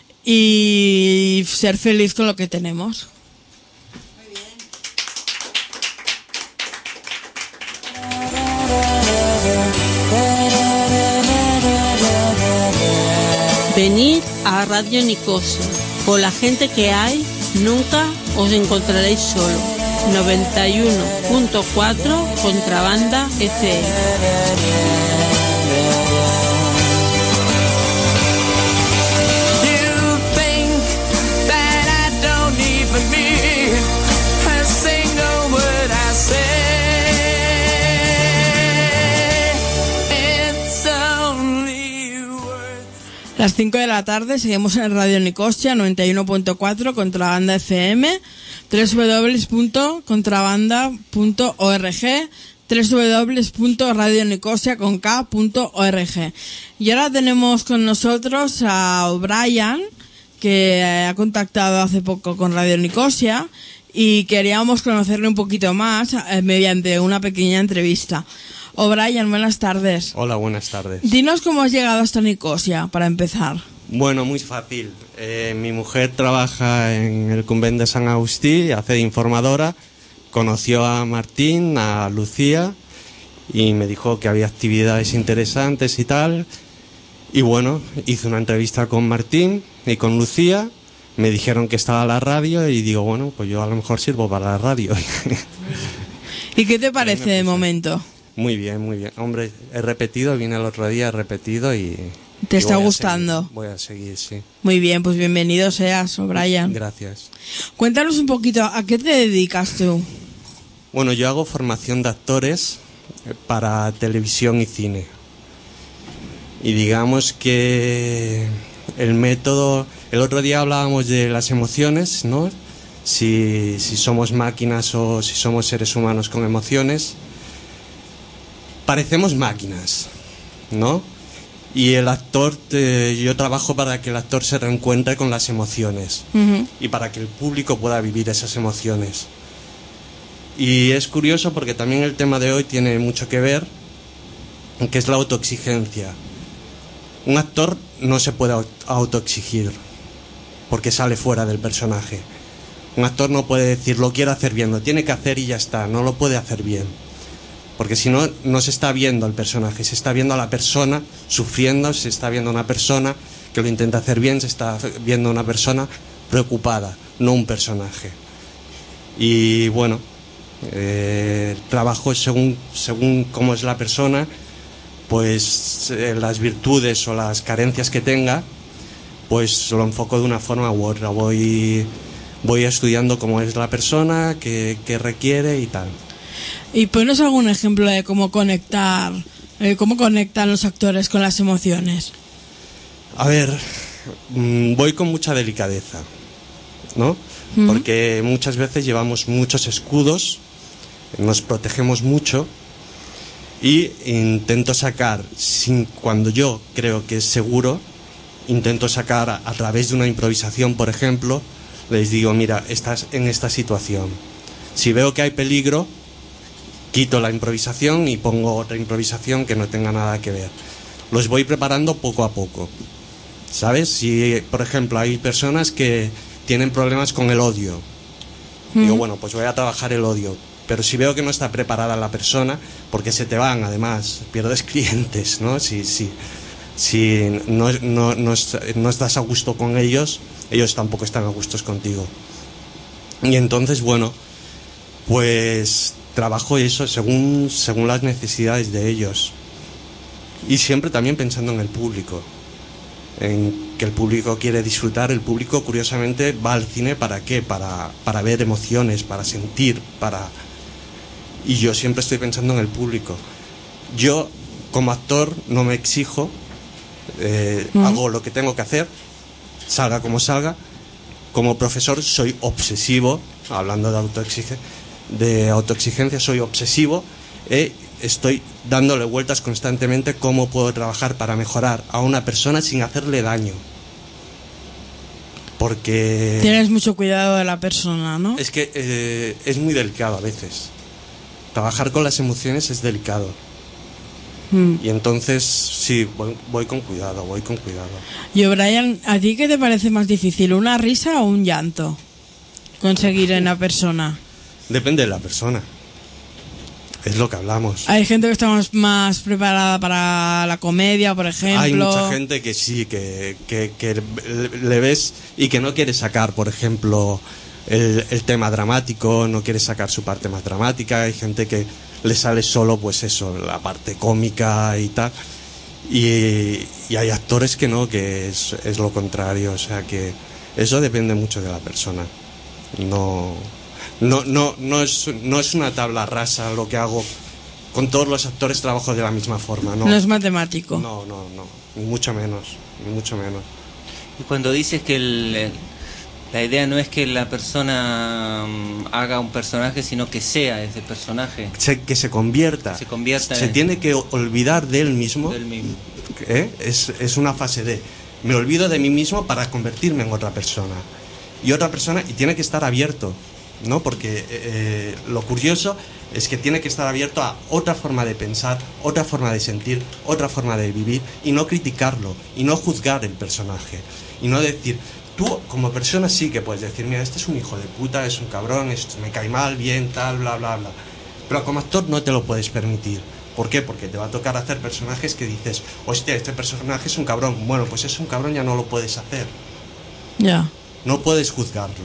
y ser feliz con lo que tenemos. Venid a Radio Nicosia. Con la gente que hay, nunca os encontraréis solo. 91.4 Contrabanda FM. Las 5 de la tarde seguimos en Radio Nicosia 91.4 Contrabanda FM, www.contrabanda.org, www.radionicosia.org. Y ahora tenemos con nosotros a O'Brien, que ha contactado hace poco con Radio Nicosia y queríamos conocerle un poquito más mediante una pequeña entrevista. O'Brien, buenas tardes. Hola, buenas tardes. Dinos cómo has llegado hasta Nicosia, para empezar. Bueno, muy fácil. Mi mujer trabaja en el convent de San Agustí, hace de informadora. Conoció a Martín, a Lucía, y me dijo que había actividades interesantes y tal. Y bueno, hice una entrevista con Martín y con Lucía. Me dijeron que estaba la radio y digo, bueno, pues yo a lo mejor sirvo para la radio. ¿Y qué te parece de momento? Muy bien, muy bien. Hombre, he repetido, vine el otro día, he repetido y... ¿Te está gustando? Voy a seguir, sí. Muy bien, pues bienvenido seas, O'Brien. Gracias. Cuéntanos un poquito, ¿a qué te dedicas tú? Bueno, yo hago formación de actores para televisión y cine. Y digamos que el método... El otro día hablábamos de las emociones, ¿no? Si somos máquinas o si somos seres humanos con emociones. Parecemos máquinas, ¿no? Y el actor, yo trabajo para que el actor se reencuentre con las emociones y para que el público pueda vivir esas emociones. Y es curioso porque también el tema de hoy tiene mucho que ver, que es la autoexigencia. Un actor no se puede autoexigir porque sale fuera del personaje. Un actor no puede decir, lo quiero hacer bien, lo tiene que hacer y ya está, no lo puede hacer bien. Porque si no, no se está viendo al personaje, se está viendo a la persona sufriendo, se está viendo a una persona que lo intenta hacer bien, se está viendo a una persona preocupada, no un personaje. Y bueno, trabajo según cómo es la persona, pues las virtudes o las carencias que tenga, pues lo enfoco de una forma u otra. Voy estudiando cómo es la persona, qué requiere y tal. Y ponnos algún ejemplo de cómo conectan los actores con las emociones. A ver, voy con mucha delicadeza, ¿no? Porque muchas veces llevamos muchos escudos, nos protegemos mucho y intento sacar, cuando yo creo que es seguro, intento sacar a través de una improvisación, por ejemplo, les digo, mira, estás en esta situación. Si veo que hay peligro, quito la improvisación y pongo otra improvisación que no tenga nada que ver. Los voy preparando poco a poco, ¿sabes? Si, por ejemplo, hay personas que tienen problemas con el odio, digo, bueno, pues voy a trabajar el odio. Pero si veo que no está preparada la persona, porque se te van, además, pierdes clientes, ¿no? Si no estás a gusto con ellos, ellos tampoco están a gustos contigo. Y entonces, bueno, pues trabajo eso según las necesidades de ellos. Y siempre también pensando en el público, en que el público quiere disfrutar. El público, curiosamente, va al cine ¿para qué? Para ver emociones, para sentir, y yo siempre estoy pensando en el público. Yo, como actor, no me exijo, hago lo que tengo que hacer, salga como salga. Como profesor soy obsesivo, hablando de autoexigencia, soy obsesivo, estoy dándole vueltas constantemente cómo puedo trabajar para mejorar a una persona sin hacerle daño. Porque... Tienes mucho cuidado de la persona, ¿no? Es que es muy delicado a veces. Trabajar con las emociones es delicado. Y entonces, sí, voy con cuidado. Y O'Brien, ¿a ti qué te parece más difícil, una risa o un llanto? Conseguir en la persona. Depende de la persona. Es lo que hablamos. Hay gente que está más preparada para la comedia, por ejemplo. Hay mucha gente que sí, que le ves y que no quiere sacar, por ejemplo, el tema dramático, no quiere sacar su parte más dramática. Hay gente que le sale solo, pues eso, la parte cómica y tal. Y hay actores que no, que es lo contrario. O sea que eso depende mucho de la persona. No es una tabla rasa lo que hago. Con todos los actores trabajo de la misma forma. No es matemático. No, ni mucho menos. Y cuando dices que la idea no es que la persona haga un personaje, sino que sea ese personaje. Que se convierta. Se tiene que olvidar de él mismo. Es una fase de... Me olvido de mí mismo para convertirme en otra persona. Y tiene que estar abierto. ¿no? Porque lo curioso es que tiene que estar abierto a otra forma de pensar, otra forma de sentir, otra forma de vivir, y no criticarlo, y no juzgar el personaje, y no decir, tú como persona sí que puedes decir, mira, este es un hijo de puta, es un cabrón, me cae mal, bien, tal, bla, bla, bla. Pero como actor no te lo puedes permitir. ¿Por qué? Porque te va a tocar hacer personajes que dices, hostia, este personaje es un cabrón. Bueno, pues es un cabrón, ya no lo puedes hacer. Ya. No puedes juzgarlo.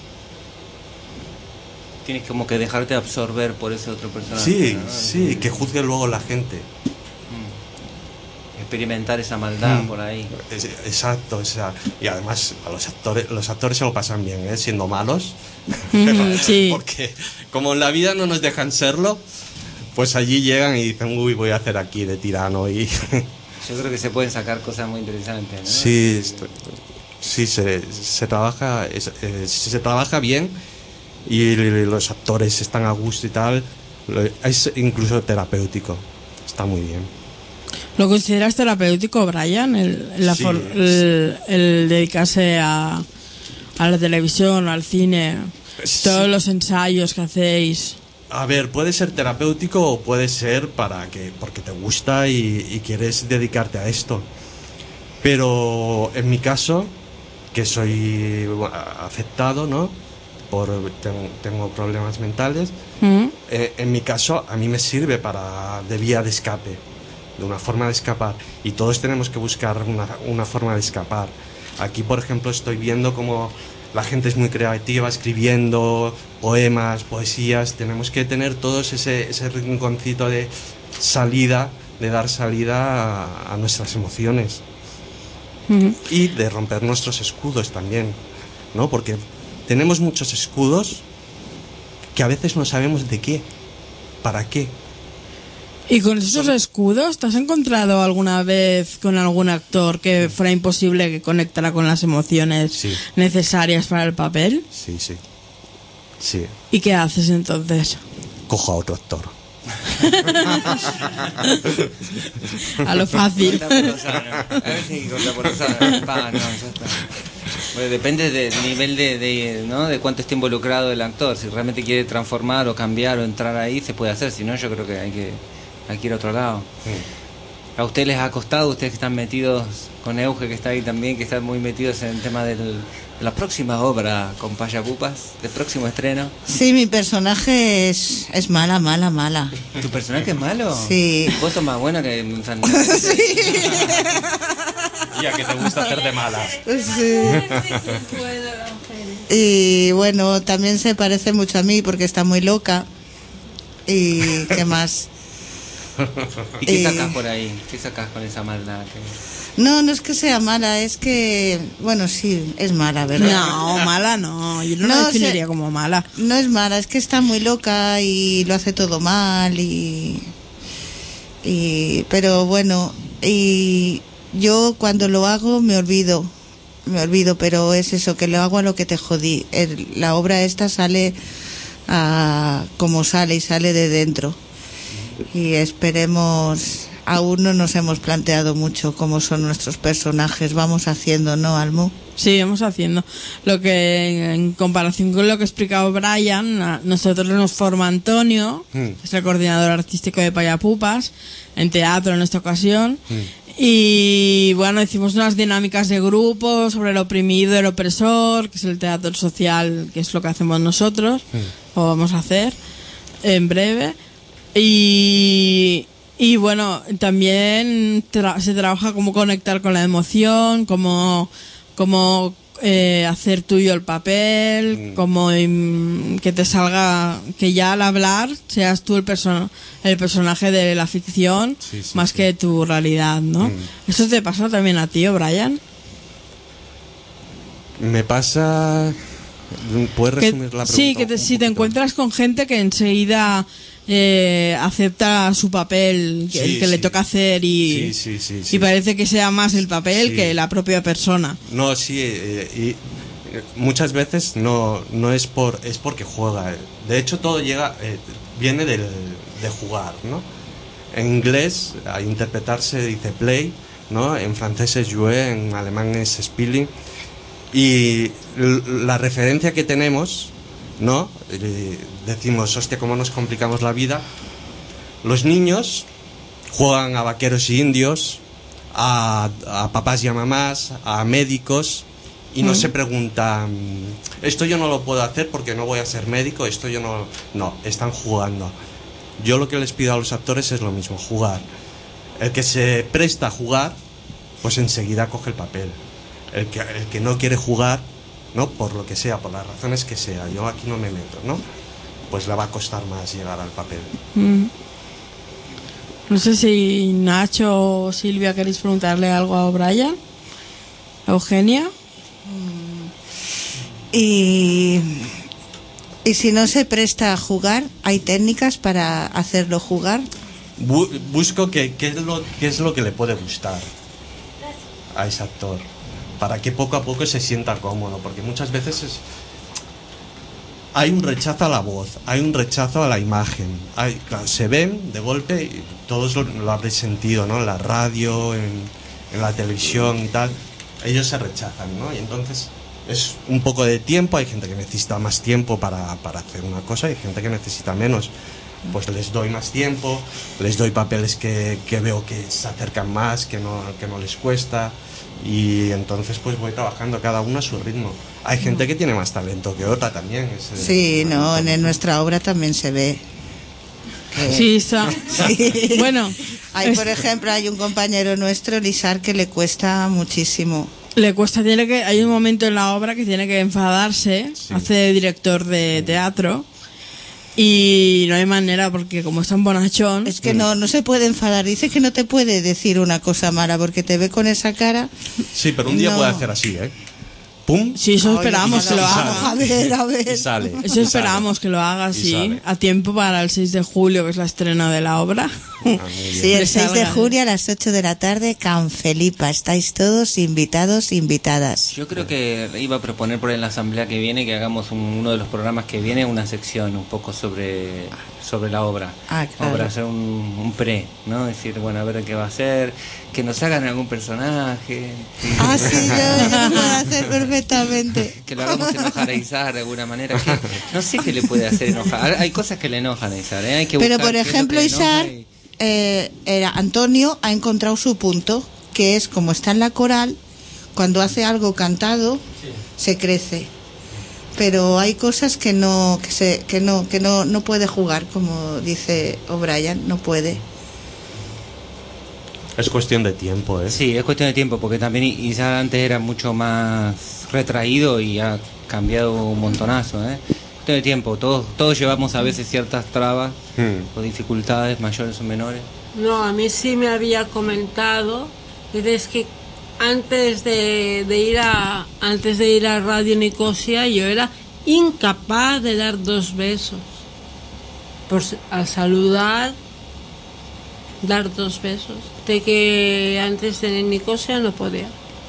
Tienes como que dejarte absorber por ese otro personaje. Sí, ¿no? sí, que juzgue luego la gente. Experimentar esa maldad por ahí. Exacto, o sea, y además a los actores se lo pasan bien, siendo malos. Sí. Porque como en la vida no nos dejan serlo, pues allí llegan y dicen, uy, voy a hacer aquí de tirano. Y yo creo que se pueden sacar cosas muy interesantes, ¿no? sí, se trabaja bien, y los actores están a gusto y tal. Es incluso terapéutico, está muy bien. ¿Lo consideras terapéutico, Brian? El dedicarse a la televisión, al cine, todos los ensayos que hacéis. A ver, puede ser terapéutico o puede ser porque te gusta y quieres dedicarte a esto. Pero en mi caso, que soy afectado, ¿no? Tengo problemas mentales. En mi caso, a mí me sirve de vía de escape, de una forma de escapar. Y todos tenemos que buscar una forma de escapar. Aquí, por ejemplo, estoy viendo cómo la gente es muy creativa, escribiendo poemas, poesías. Tenemos que tener todos ese rinconcito de salida, de dar salida a nuestras emociones. Y de romper nuestros escudos también, ¿no? Porque tenemos muchos escudos que a veces no sabemos de qué, para qué. ¿Y con esos escudos te has encontrado alguna vez con algún actor que fuera imposible que conectara con las emociones necesarias para el papel? Sí. ¿Y qué haces entonces? Cojo a otro actor. A lo fácil. Bueno, depende del nivel ¿no? de cuánto esté involucrado el actor. Si realmente quiere transformar o cambiar o entrar ahí, se puede hacer. Si no, yo creo que hay que ir a otro lado. ¿A ustedes les ha costado? Ustedes que están metidos con Euge, que está ahí también, que están muy metidos en el tema de la próxima obra con Payapupas, del próximo estreno. Sí, mi personaje es mala. ¿Tu personaje es malo? Sí. Vos sos más buena que... Sí. Ya que te gusta hacer de mala. Sí. Y bueno, también se parece mucho a mí porque está muy loca. ¿Y qué más? ¿Y qué sacas por ahí? ¿Qué sacas con esa maldad? No es que sea mala, es que... Bueno, sí, es mala, ¿verdad? No, mala no. Yo no la definiría como mala. No es mala, es que está muy loca y lo hace todo mal pero bueno, y yo cuando lo hago me olvido, pero es eso, que lo hago a lo que te jodí. La obra esta sale como sale, y sale de dentro. Y esperemos, aún no nos hemos planteado mucho cómo son nuestros personajes, vamos haciendo, ¿no, Almu? Sí, vamos haciendo. Lo que, en comparación con lo que ha explicado Brian, nosotros nos forma Antonio, que es el coordinador artístico de Payapupas, en teatro en esta ocasión. Y bueno, hicimos unas dinámicas de grupo sobre el oprimido y el opresor, que es el teatro social, que es lo que hacemos nosotros, o vamos a hacer en breve. Y bueno, también se trabaja cómo conectar con la emoción, cómo hacer tuyo el papel, cómo que te salga, que ya al hablar seas tú el personaje de la ficción, más que tu realidad, ¿no? ¿Eso te pasa también a ti, Brian? Me pasa... ¿Puedes resumir la pregunta? Sí, que si te encuentras con gente que enseguida acepta su papel, el que le toca hacer, y parece que sea más el papel que la propia persona. No, sí, y muchas veces no es porque juega. De hecho, todo viene de jugar, ¿no? En inglés, a interpretarse dice play, ¿no? En francés es jouer, en alemán es spielen. Y la referencia que tenemos ¿no? Decimos, hostia, cómo nos complicamos la vida. Los niños juegan a vaqueros y indios, a papás y a mamás, a médicos, y no se preguntan, esto yo no lo puedo hacer porque no voy a ser médico, esto yo no... No, están jugando. Yo lo que les pido a los actores es lo mismo, jugar. El que se presta a jugar, pues enseguida coge el papel. El que no quiere jugar, ¿no? Por lo que sea, por las razones que sea, yo aquí no me meto, ¿no? Pues le va a costar más llegar al papel. No sé si Nacho o Silvia queréis preguntarle algo a O'Brien, a Eugenia. Y si no se presta a jugar, ¿hay técnicas para hacerlo jugar? Busco qué es lo que le puede gustar a ese actor, para que poco a poco se sienta cómodo, porque muchas veces hay un rechazo a la voz, hay un rechazo a la imagen, claro, se ven de golpe, y todos lo habréis sentido, ¿no? En la radio, en la televisión y tal, ellos se rechazan, ¿no? Y entonces es un poco de tiempo, hay gente que necesita más tiempo para hacer una cosa, y hay gente que necesita menos. Pues les doy más tiempo, les doy papeles que veo que se acercan más, que no les cuesta, y entonces pues voy trabajando cada uno a su ritmo. Hay gente que tiene más talento que otra también. Sí, no, en nuestra obra también se ve. Sí. Bueno, por ejemplo, hay un compañero nuestro, Lizar, que le cuesta muchísimo. Le cuesta, hay un momento en la obra que tiene que enfadarse, hace de director de teatro. Y no hay manera, porque como es tan bonachón... Es que no se puede enfadar. Dice que no te puede decir una cosa mala porque te ve con esa cara. Sí, pero un día puede hacer así, ¿eh? ¡Pum! Sí, eso esperamos que lo haga. A ver. Y sale. Eso esperamos que lo haga, sí. A tiempo para el 6 de julio, que es la estrena de la obra. Sí, el 6 de julio a las 8 de la tarde, Can Felipa. Estáis todos invitados, invitadas. Yo creo que iba a proponer por en la asamblea que viene que hagamos uno de los programas que viene, una sección un poco sobre la obra. Claro. Para hacer un pre, ¿no? Decir, bueno, a ver qué va a ser, que nos hagan algún personaje. Sí, yo lo puedo hacer perfectamente. Que lo hagamos enojar a Izar de alguna manera. Que no sé qué le puede hacer enojar. Hay cosas que le enojan a Izar, ¿eh? Hay que Pero por ejemplo, Izar, Antonio ha encontrado su punto, que es como está en la coral, cuando hace algo cantado, se crece. Pero hay cosas que no puede jugar, como dice O'Brien, no puede. Es cuestión de tiempo, ¿eh? Sí, es cuestión de tiempo, porque también Izar antes era mucho más retraído y ha cambiado un montonazo, ¿eh? Cuestión de tiempo, todos llevamos a veces ciertas trabas o dificultades mayores o menores. No, a mí sí me había comentado, es que antes de ir a Radio Nicosia yo era incapaz de dar 2 besos. Al saludar, dar 2 besos. De que antes de Nicosia no podía.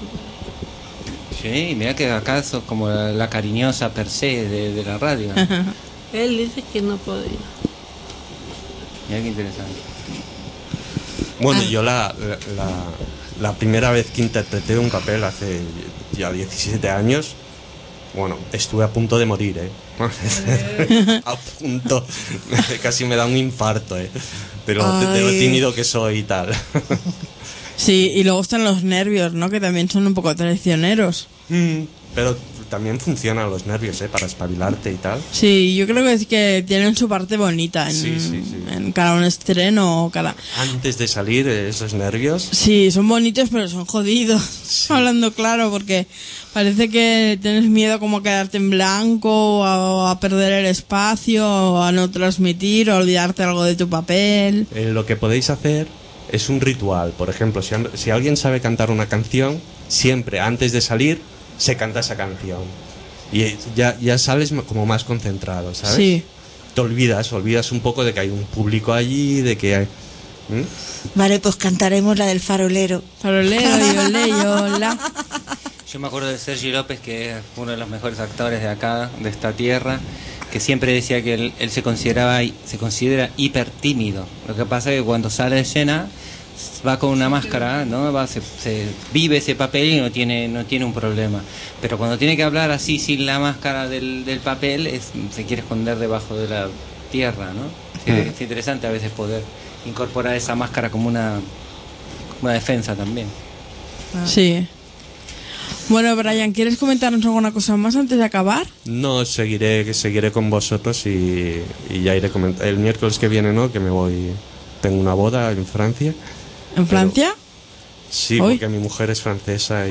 Sí, mira que acá sos como la cariñosa per se de la radio. Él dice que no podía. Mira qué interesante. Bueno, yo la primera vez que interpreté un papel hace ya 17 años, bueno, estuve a punto de morir, a punto, casi me da un infarto, de lo tímido que soy y tal. Sí, y luego están los nervios, ¿no? Que también son un poco traicioneros. Pero también funcionan los nervios, para espabilarte y tal. Sí, yo creo que tienen su parte bonita en cada un estreno o cada... Antes de salir, esos nervios... Sí, son bonitos, pero son jodidos. Sí. Hablando claro, porque parece que tienes miedo como a quedarte en blanco, o a perder el espacio, o a no transmitir, o a olvidarte algo de tu papel. Lo que podéis hacer es un ritual. Por ejemplo, si alguien sabe cantar una canción, siempre antes de salir se canta esa canción y ya sales como más concentrado, ¿sabes? Sí. Te olvidas un poco de que hay un público allí, de que hay... Vale, pues cantaremos la del farolero. Yola. Yo me acuerdo de Sergi López, que es uno de los mejores actores de acá, de esta tierra, que siempre decía que él se considera hiper tímido. Lo que pasa es que cuando sale de escena va con una máscara, ¿no? Se vive ese papel y no tiene un problema. Pero cuando tiene que hablar así sin la máscara del papel, se quiere esconder debajo de la tierra, ¿no? Es interesante a veces poder incorporar esa máscara como una defensa también. Sí. Bueno, Brian, ¿quieres comentarnos alguna cosa más antes de acabar? No, seguiré con vosotros y ya iré comentando. El miércoles que viene, ¿no? Que me voy. Tengo una boda en Francia. ¿En Francia? Sí, ¿Hoy? Porque mi mujer es francesa y...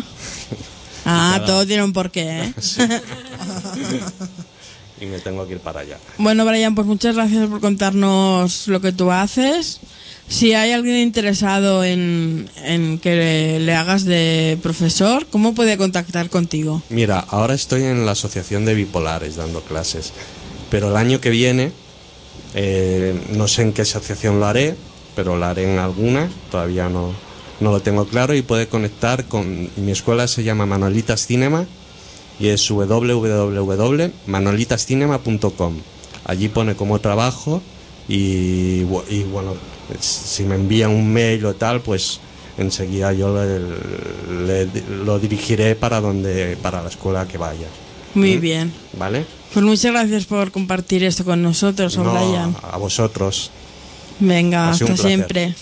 Todo tiene un porqué, ¿eh? Sí. Y me tengo que ir para allá. Bueno, Brian, pues muchas gracias por contarnos lo que tú haces. Si hay alguien interesado en que le hagas de profesor, ¿cómo puede contactar contigo? Mira, ahora estoy en la Asociación de Bipolares dando clases, pero el año que viene, no sé en qué asociación lo haré, pero lo haré en alguna, todavía no lo tengo claro, y puede conectar con... Mi escuela se llama Manolitas Cinema y es www.manolitascinema.com. Allí pone cómo trabajo y bueno, si me envían un mail o tal, pues enseguida yo lo dirigiré para la escuela que vaya. Muy bien. ¿Vale? Pues muchas gracias por compartir esto con nosotros, Brian. A vosotros. Venga, hasta siempre.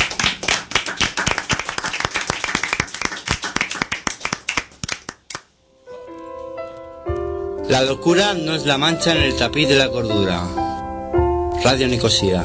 La locura no es la mancha en el tapiz de la cordura. Radio Nicosia.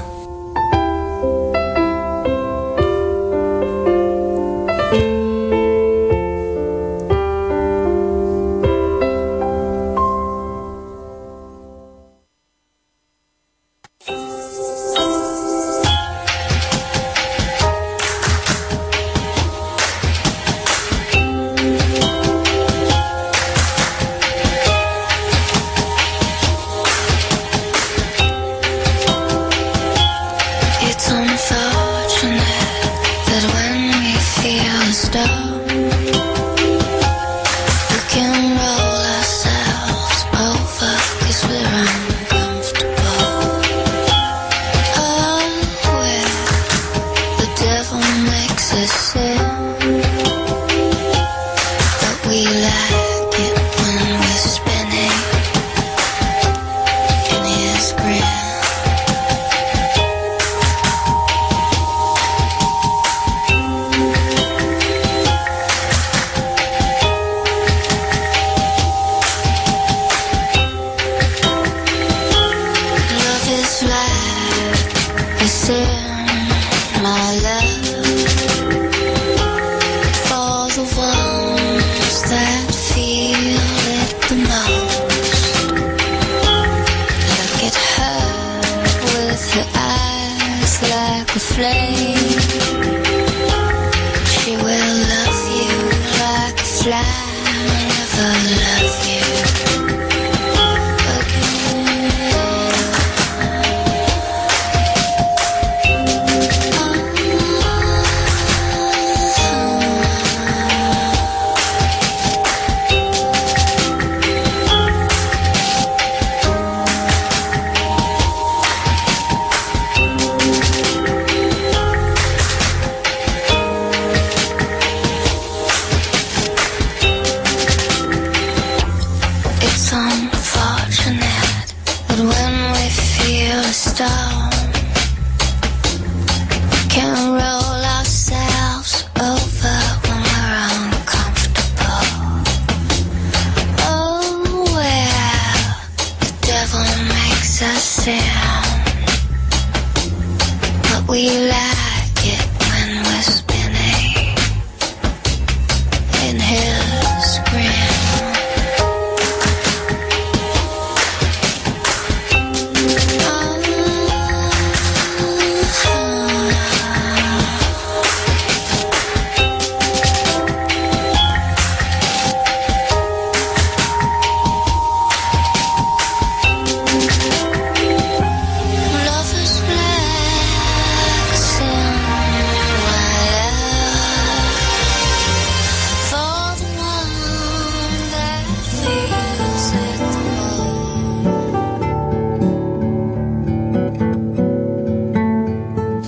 Love is black,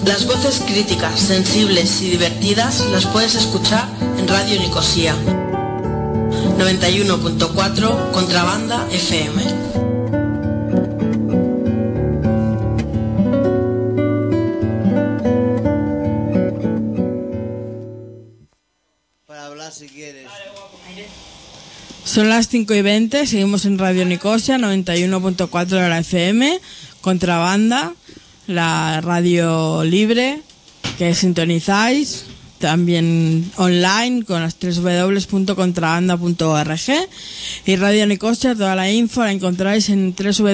Las voces críticas, sensibles y divertidas las puedes escuchar en Radio Nicosia 91.4 Contrabanda FM. Para hablar si quieres. Son las 5:20, seguimos en Radio Nicosia 91.4 de la FM, Contrabanda, la radio libre que sintonizáis, también online con las www.contrabanda.org, y Radio Nicosia, toda la info la encontráis en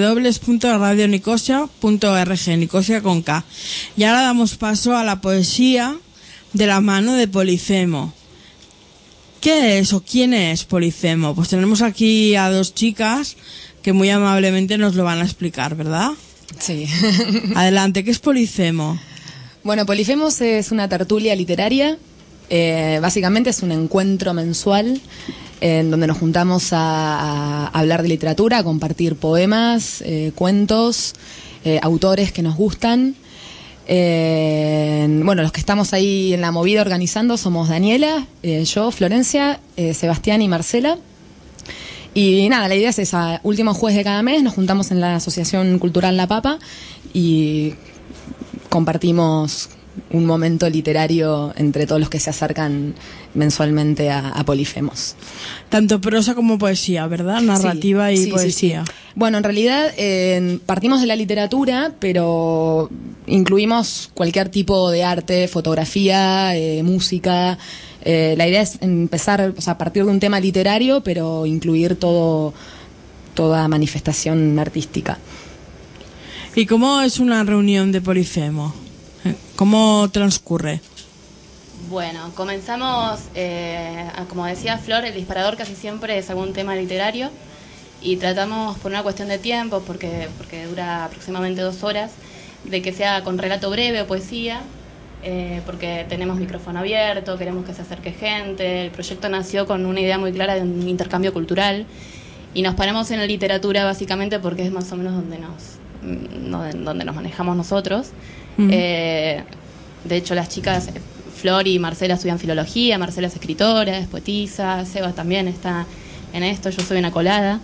www.radionicosia.org, Nicosia con K. Y ahora damos paso a la poesía de la mano de Polifemo. ¿Qué es o quién es Polifemo? Pues tenemos aquí a dos chicas que muy amablemente nos lo van a explicar, ¿verdad? Sí. Adelante, ¿qué es Polifemo? Bueno, Polifemos es una tertulia literaria. Básicamente es un encuentro mensual en donde nos juntamos a hablar de literatura, a compartir poemas, cuentos, autores que nos gustan. Bueno, los que estamos ahí en la movida organizando somos Daniela, yo, Florencia, Sebastián y Marcela. Y nada, la idea es esa: último jueves de cada mes nos juntamos en la Asociación Cultural La Papa y compartimos un momento literario entre todos los que se acercan mensualmente a Polifemos. Tanto prosa como poesía, ¿verdad? Narrativa y poesía. Sí. Bueno, en realidad partimos de la literatura, pero incluimos cualquier tipo de arte, fotografía, música. La idea es empezar, o sea, a partir de un tema literario, pero incluir toda manifestación artística. ¿Y cómo es una reunión de Polifemo? ¿Cómo transcurre? Bueno, comenzamos, como decía Flor, el disparador casi siempre es algún tema literario y tratamos, por una cuestión de tiempo, porque dura aproximadamente 2 horas, de que sea con relato breve o poesía, porque tenemos micrófono abierto, queremos que se acerque gente. El proyecto nació con una idea muy clara de un intercambio cultural y nos paramos en la literatura básicamente porque es más o menos donde nos manejamos nosotros. De hecho, las chicas, Flor y Marcela, estudian filología. Marcela es escritora, es poetisa. Seba también está en esto. Yo soy una colada.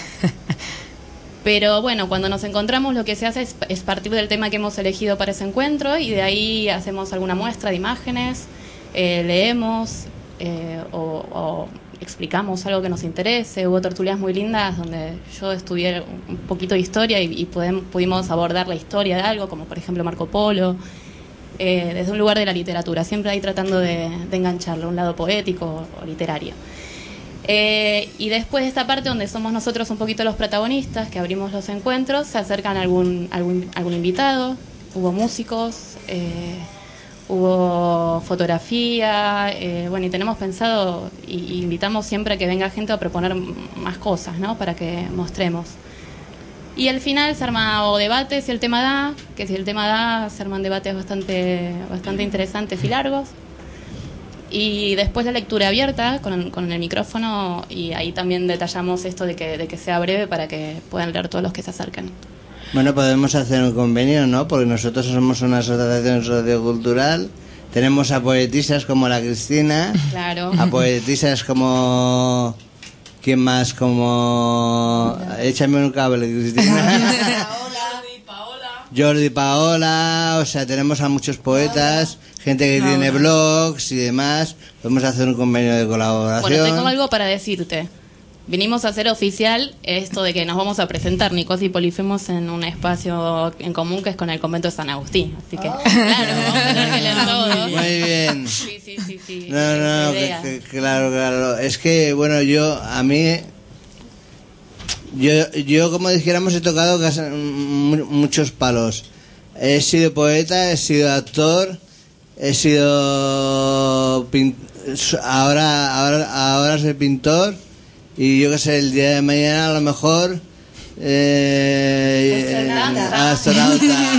Pero bueno, cuando nos encontramos lo que se hace es partir del tema que hemos elegido para ese encuentro y de ahí hacemos alguna muestra de imágenes, leemos o explicamos algo que nos interese. Hubo tertulias muy lindas donde yo estudié un poquito de historia y pudimos abordar la historia de algo, como por ejemplo Marco Polo, desde un lugar de la literatura, siempre ahí tratando de engancharlo, un lado poético o literario. Y después de esta parte donde somos nosotros un poquito los protagonistas, que abrimos los encuentros, se acercan algún invitado, hubo músicos, hubo fotografía, bueno, y tenemos pensado y invitamos siempre a que venga gente a proponer más cosas, ¿no? Para que mostremos. Y al final se arma o debate si el tema da, que si el tema da se arman debates bastante interesantes y largos. Y después la lectura abierta con el micrófono, y ahí también detallamos esto de que sea breve para que puedan leer todos los que se acerquen. Bueno, podemos hacer un convenio, ¿no? Porque nosotros somos una asociación sociocultural, tenemos a poetisas como la Cristina, claro, a poetisas como... ¿Quién más? Como... Échame un cable, Cristina. Jordi, Paola, o sea, tenemos a muchos poetas, gente que tiene blogs y demás. Podemos hacer un convenio de colaboración. Bueno, tengo algo para decirte. Vinimos a hacer oficial esto de que nos vamos a presentar Nicosia y Polifemos en un espacio en común que es con el convento de San Agustín. Así que, claro, vamos a tener que leer todo. Muy bien. Sí. No, claro. Es que, bueno, yo como dijéramos, he tocado muchos palos. He sido poeta, he sido actor, he sido ahora soy pintor, y yo que sé, el día de mañana a lo mejor astronauta.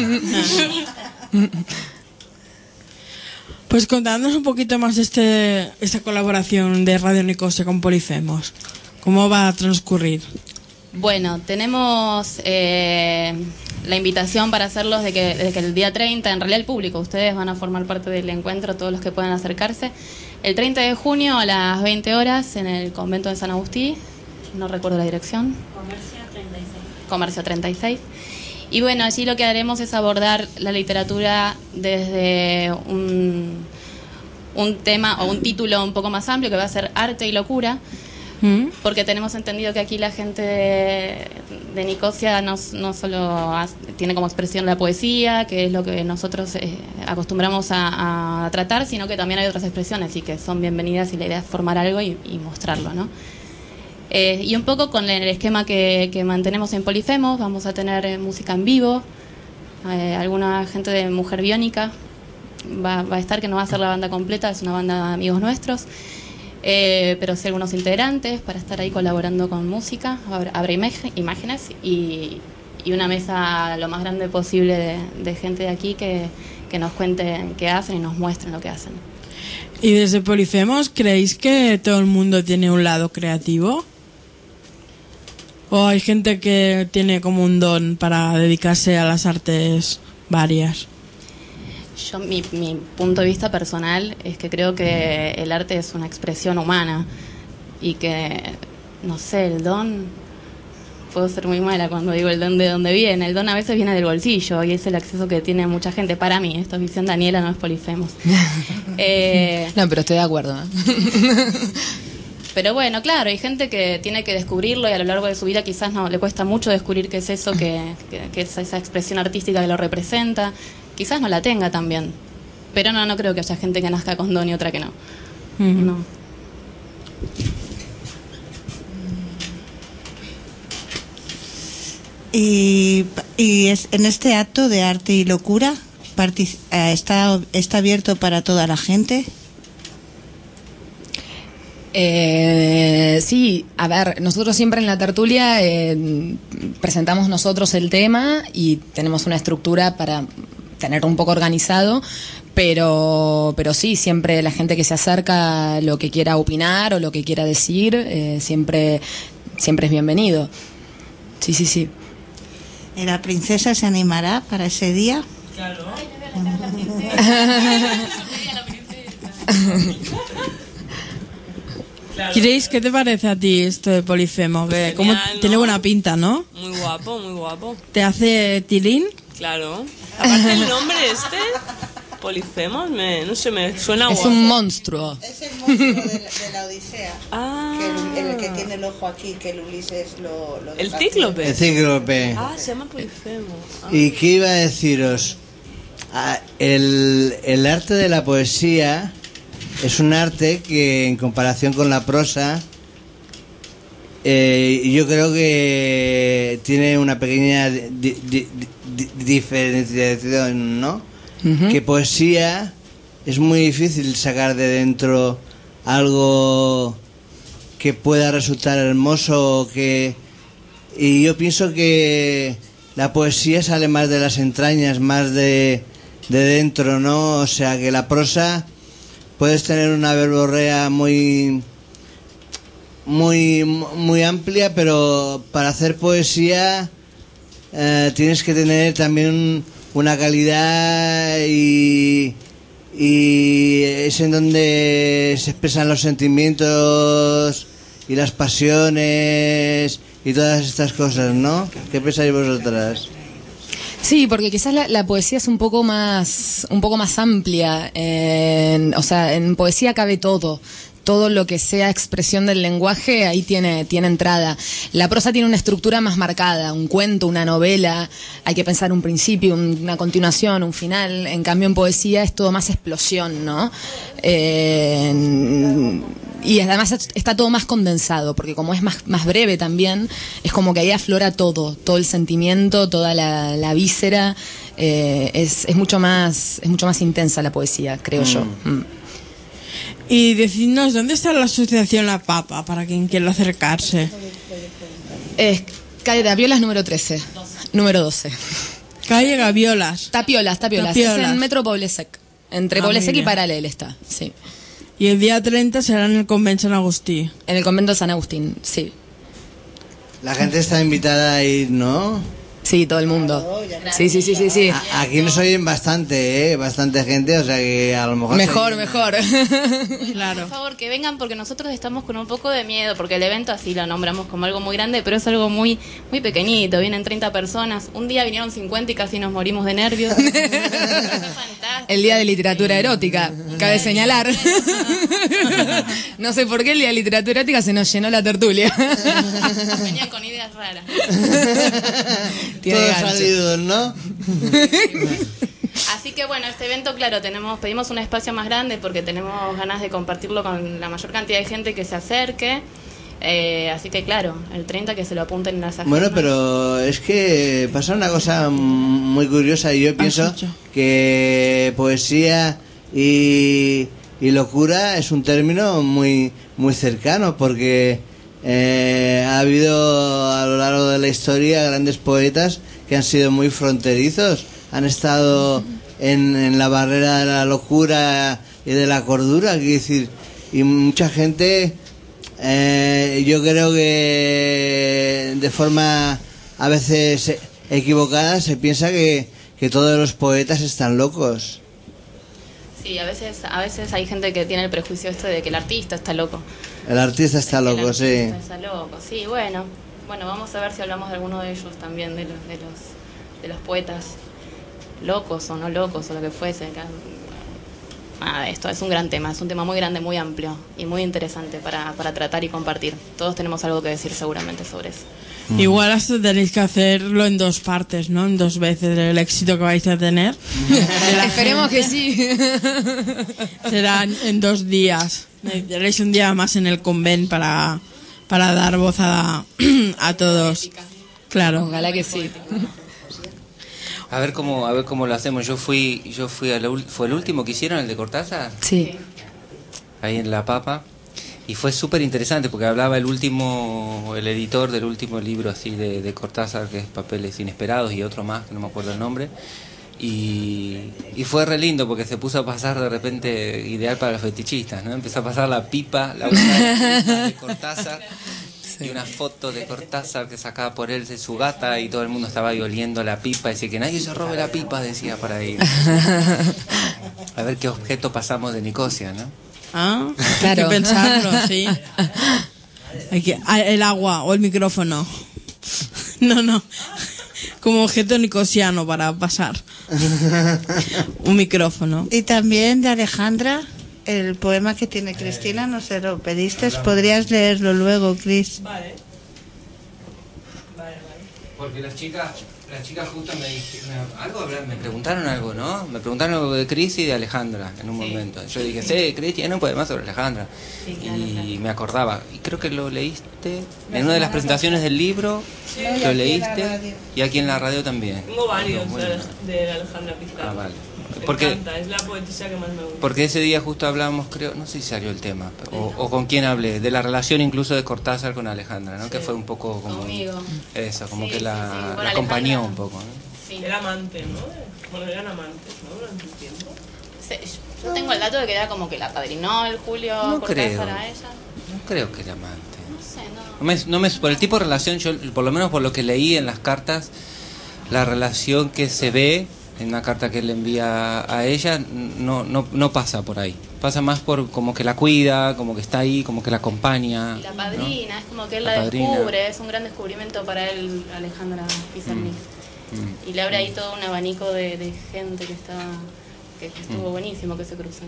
Pues contadnos un poquito más de esta colaboración de Radio Nicosia con Polifemos. ¿Cómo va a transcurrir? Bueno, tenemos la invitación para hacerlos de que el día 30, en realidad el público, ustedes van a formar parte del encuentro, todos los que puedan acercarse. El 30 de junio a las 20 horas en el convento de San Agustín, no recuerdo la dirección. Comercio 36. Y bueno, allí lo que haremos es abordar la literatura desde un tema o un título un poco más amplio que va a ser Arte y Locura, porque tenemos entendido que aquí la gente de Nicosia no solo tiene como expresión la poesía, que es lo que nosotros acostumbramos a tratar, sino que también hay otras expresiones y que son bienvenidas, y la idea es formar algo y mostrarlo, ¿no? Y un poco con el esquema que mantenemos en Polifemos, vamos a tener música en vivo, alguna gente de Mujer Biónica va a estar, que no va a ser la banda completa, es una banda de amigos nuestros, pero sí algunos integrantes para estar ahí colaborando con música, habrá imágenes y una mesa lo más grande posible de gente de aquí que nos cuenten qué hacen y nos muestren lo que hacen. ¿Y desde Polifemos creéis que todo el mundo tiene un lado creativo? ¿O hay gente que tiene como un don para dedicarse a las artes varias? Yo, mi punto de vista personal es que creo que el arte es una expresión humana y que, no sé, el don, puedo ser muy mala cuando digo el don de dónde viene. El don a veces viene del bolsillo y es el acceso que tiene mucha gente. Para mí, esto es visión Daniela, no es Polifemos. No, pero estoy de acuerdo. Pero bueno, claro, hay gente que tiene que descubrirlo y a lo largo de su vida quizás no le cuesta mucho descubrir qué es eso, que es esa expresión artística que lo representa. Quizás no la tenga también. Pero no creo que haya gente que nazca con don y otra que no. No. Y en este acto de arte y locura está abierto para toda la gente. Sí, a ver, nosotros siempre en la tertulia presentamos nosotros el tema y tenemos una estructura para tenerlo un poco organizado, pero sí, siempre la gente que se acerca, lo que quiera opinar o lo que quiera decir, siempre es bienvenido. Sí. ¿La princesa se animará para ese día? Claro. Chris, ¿qué te parece a ti esto de Polifemo? Que como tiene buena pinta, ¿no? Muy guapo, muy guapo. ¿Te hace tilín? Claro. Aparte el nombre Polifemos, no sé, me suena guapo. Es un monstruo. Es el monstruo de la Odisea. El que tiene el ojo aquí, que el Ulises lo ¿El cíclope? El cíclope. Se llama Polifemo. ¿Y qué iba a deciros? El arte de la poesía es un arte que, en comparación con la prosa, yo creo que tiene una pequeña diferenciación, ¿no? Que poesía es muy difícil sacar de dentro algo que pueda resultar hermoso, y yo pienso que la poesía sale más de las entrañas, más de dentro, ¿no? O sea, que la prosa puedes tener una verborrea muy amplia, pero para hacer poesía tienes que tener también una calidad y es en donde se expresan los sentimientos y las pasiones y todas estas cosas, ¿no? ¿Qué pensáis vosotras? Sí, porque quizás la poesía es un poco más amplia. O sea, en poesía cabe todo lo que sea expresión del lenguaje, ahí tiene entrada. La prosa tiene una estructura más marcada, un cuento, una novela, hay que pensar un principio, una continuación, un final. En cambio, en poesía es todo más explosión, ¿no? Y además está todo más condensado, porque como es más breve también, es como que ahí aflora todo el sentimiento, toda la víscera. Es mucho más intensa la poesía, creo yo. Y decidnos, ¿dónde está la asociación La Papa para quien quiera acercarse? Es calle Gaviolas número 13, número 12. Calle Gaviolas. Tapiolas. Es en Metro Poblesec. Entre Poblesec y Paralel está, sí. Y el día 30 será en el convento San Agustín. En el convento San Agustín, sí. La gente está invitada a ir, ¿no? Sí, todo el mundo. Sí. Aquí nos oyen bastante, bastante gente, o sea que a lo mejor... Mejor. Claro. Por favor, que vengan porque nosotros estamos con un poco de miedo, porque el evento así lo nombramos como algo muy grande, pero es algo muy muy pequeñito, vienen 30 personas. Un día vinieron 50 y casi nos morimos de nervios. El día de literatura erótica, cabe señalar. No sé por qué el día de literatura erótica se nos llenó la tertulia. Venían con ideas raras. Todos salidos, ¿no? Así que bueno, este evento, claro, pedimos un espacio más grande porque tenemos ganas de compartirlo con la mayor cantidad de gente que se acerque. Así que claro, el 30 que se lo apunten en las agendas. Bueno, pero es que pasa una cosa muy curiosa y yo pienso que poesía y locura es un término muy cercano, porque ha habido a lo largo de la historia grandes poetas que han sido muy fronterizos, han estado en la barrera de la locura y de la cordura, quiero decir, y mucha gente, yo creo que de forma a veces equivocada se piensa que todos los poetas están locos. Sí, a veces hay gente que tiene el prejuicio de que el artista está loco. El artista está loco, sí. Está loco, sí, bueno, vamos a ver si hablamos de alguno de ellos también, de los poetas locos o no locos o lo que fuese. Esto es un gran tema, es un tema muy grande, muy amplio y muy interesante para tratar y compartir. Todos tenemos algo que decir seguramente sobre eso. Igual hasta tenéis que hacerlo en 2 partes, ¿no? En 2 veces el éxito que vais a tener. Esperemos que sí. Será en 2 días. Tenéis un día más en el convent para dar voz a todos. Claro. Ojalá que sí. A ver cómo lo hacemos. Yo fui ¿fue el último que hicieron, el de Cortázar? Sí. Ahí en La Papa. Y fue súper interesante porque hablaba el editor del último libro así de Cortázar, que es Papeles Inesperados, y otro más, que no me acuerdo el nombre. Y fue re lindo porque se puso a pasar de repente, ideal para los fetichistas, ¿no? Empezó a pasar la pipa de Cortázar, y una foto de Cortázar que sacaba por él de su gata, y todo el mundo estaba ahí oliendo la pipa, decía que nadie se robe la pipa, decía por ahí. A ver qué objeto pasamos de Nicosia, ¿no? Claro. Hay que pensarlo, sí. El agua o el micrófono. No. Como objeto nicosiano para pasar. Un micrófono. Y también de Alejandra, el poema que tiene Cristina, no sé, lo pediste, podrías leerlo luego, Cris. Vale. Porque las chicas justo me preguntaron algo, ¿no? Me preguntaron algo de Cris y de Alejandra en un momento. Yo dije, sí, Cris tiene un poema sobre Alejandra. Y me acordaba. Y creo que lo leíste en una de las presentaciones del libro. Lo leíste. Y aquí en la radio también. Tengo varios de Alejandra Pizarro. Vale. Me encanta, es la poetisa que más me gusta. Porque ese día justo hablamos, creo, no sé si salió el tema, o con quién hablé, de la relación incluso de Cortázar con Alejandra, ¿no? Sí. Que fue un poco como... Conmigo. Eso, como sí, que la Alejandra, acompañó un poco, ¿no? Sí. Era amante, ¿no? Bueno, eran amantes, ¿no? Durante un tiempo. Sí, yo tengo el dato de que era como que la padrinó el Julio Cortázar a ella. No creo que era amante. No sé, por el tipo de relación, yo por lo menos por lo que leí en las cartas, la relación que se ve en una carta que él le envía a ella no pasa por ahí. Pasa más por como que la cuida, como que está ahí, como que la acompaña. Y la padrina, ¿no? Es como que él la descubre, es un gran descubrimiento para él, Alejandra Pizarnik. Y le abre ahí todo un abanico de gente que estuvo buenísimo que se cruzan.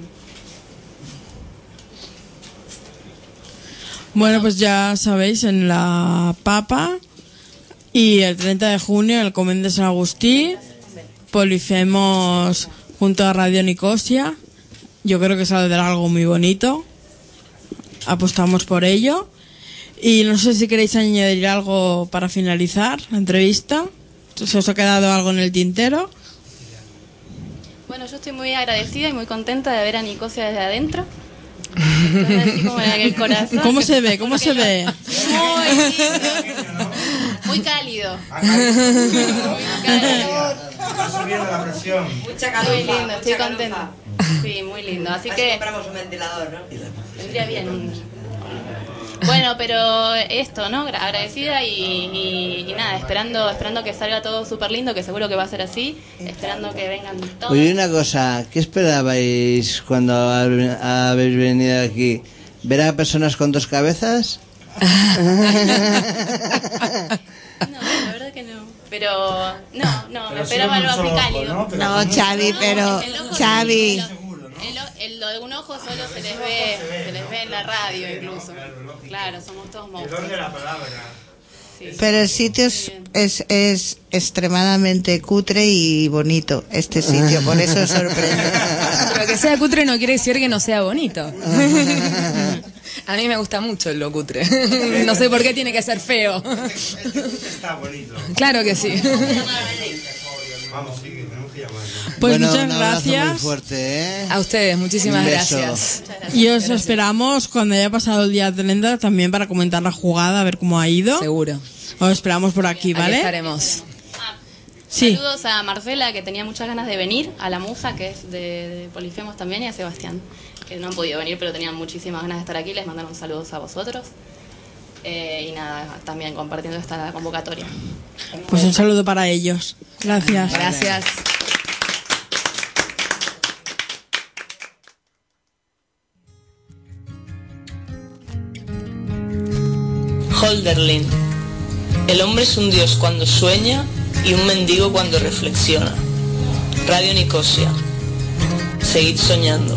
Bueno, pues ya sabéis, en La Papa y el 30 de junio en el Convent de San Agustí, Polifemos junto a Radio Nicosia. Yo creo que saldrá algo muy bonito. Apostamos por ello. Y no sé si queréis añadir algo para finalizar la entrevista. ¿Se os ha quedado algo en el tintero? Bueno, yo estoy muy agradecida y muy contenta de ver a Nicosia desde adentro. Así como en el corazón. ¿Cómo se ve? ¿Cómo se ve? Muy lindo. Muy cálido. Muy cálido. Está subiendo la presión. Mucha calor. Muy lindo, estoy contenta. Sí, muy lindo. Así que compramos un ventilador, ¿no? vendría bien Bueno, pero esto, ¿no? Agradecida y nada, esperando que salga todo súper lindo, que seguro que va a ser así, esperando que vengan todos. Oye, una cosa, ¿qué esperabais cuando habéis venido aquí? ¿Ver a personas con dos cabezas? No, la verdad que no. Pero no, me esperaba algo así cálido. No, Xavi, pero Xavi. Lo de un ojo solo se les ve en la radio incluso. Claro, somos todos monstruos. Sí. Pero el sitio es extremadamente cutre y bonito, este sitio, por eso sorprende. Pero que sea cutre no quiere decir que no sea bonito. A mí me gusta mucho lo cutre. No sé por qué tiene que ser feo. Está bonito. Claro que sí. Vamos, sí, que tenemos que llamar. Pues bueno, muchas un abrazo gracias. muy fuerte, ¿eh? A ustedes, muchísimas Un beso. gracias. Y os esperamos cuando haya pasado el día de Lenda también para comentar la jugada, a ver cómo ha ido. Seguro. Os esperamos por aquí, ¿vale? Aquí estaremos. Sí. Saludos a Marcela, que tenía muchas ganas de venir, a la Musa, que es de Polifemos también, y a Sebastián, que no han podido venir, pero tenían muchísimas ganas de estar aquí. Les mandaron saludos a vosotros. Y nada, también compartiendo esta convocatoria. Pues un saludo para ellos. Gracias. Gracias. Holderlin. El hombre es un dios cuando sueña y un mendigo cuando reflexiona. Radio Nicosia. Seguid soñando.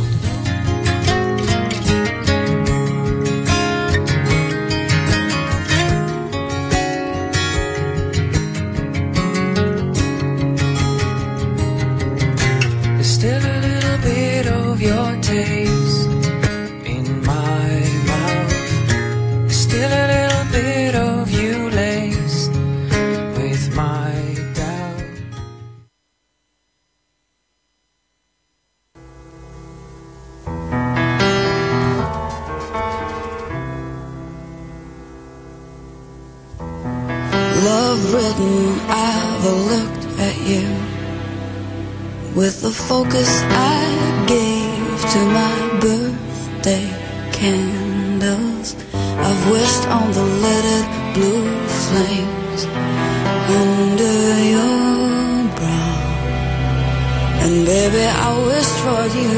There's still a little bit of your taste in my mouth. There's still a little bit of you laced with my doubt. Love written, I've looked at you with the focus I gave to my birthday candles. I've wished on the leaded blue flames under your brow. And baby, I wished for you.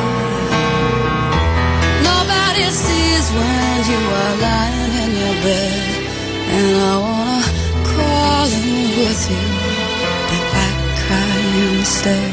Nobody sees when you are lying in your bed, and I wanna crawl in with you, but I cry instead.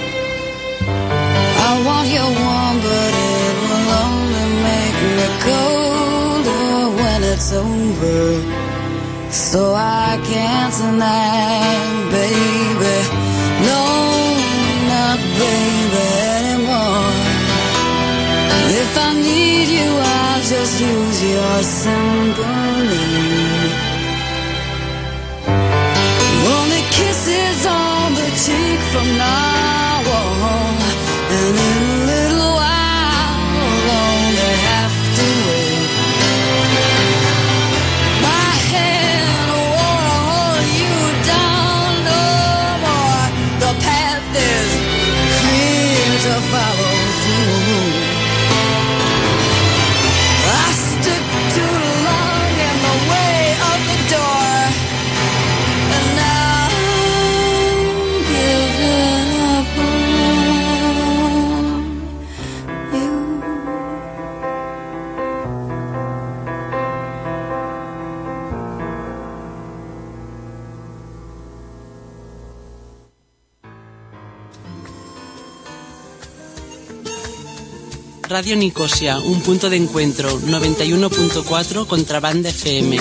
I want you warm, but it will only make me colder when it's over. So I can't tonight, baby. No, not baby anymore. If I need you, I'll just use your simple name. Only kisses on the cheek from now on, and in a little while I'll only have to wait. My hand won't hold you down no more. The path is clear to follow through. I stood too long in the way of the door, and now I'm giving up on you. Radio Nicosia, un punto de encuentro, 91.4 Contrabanda FM.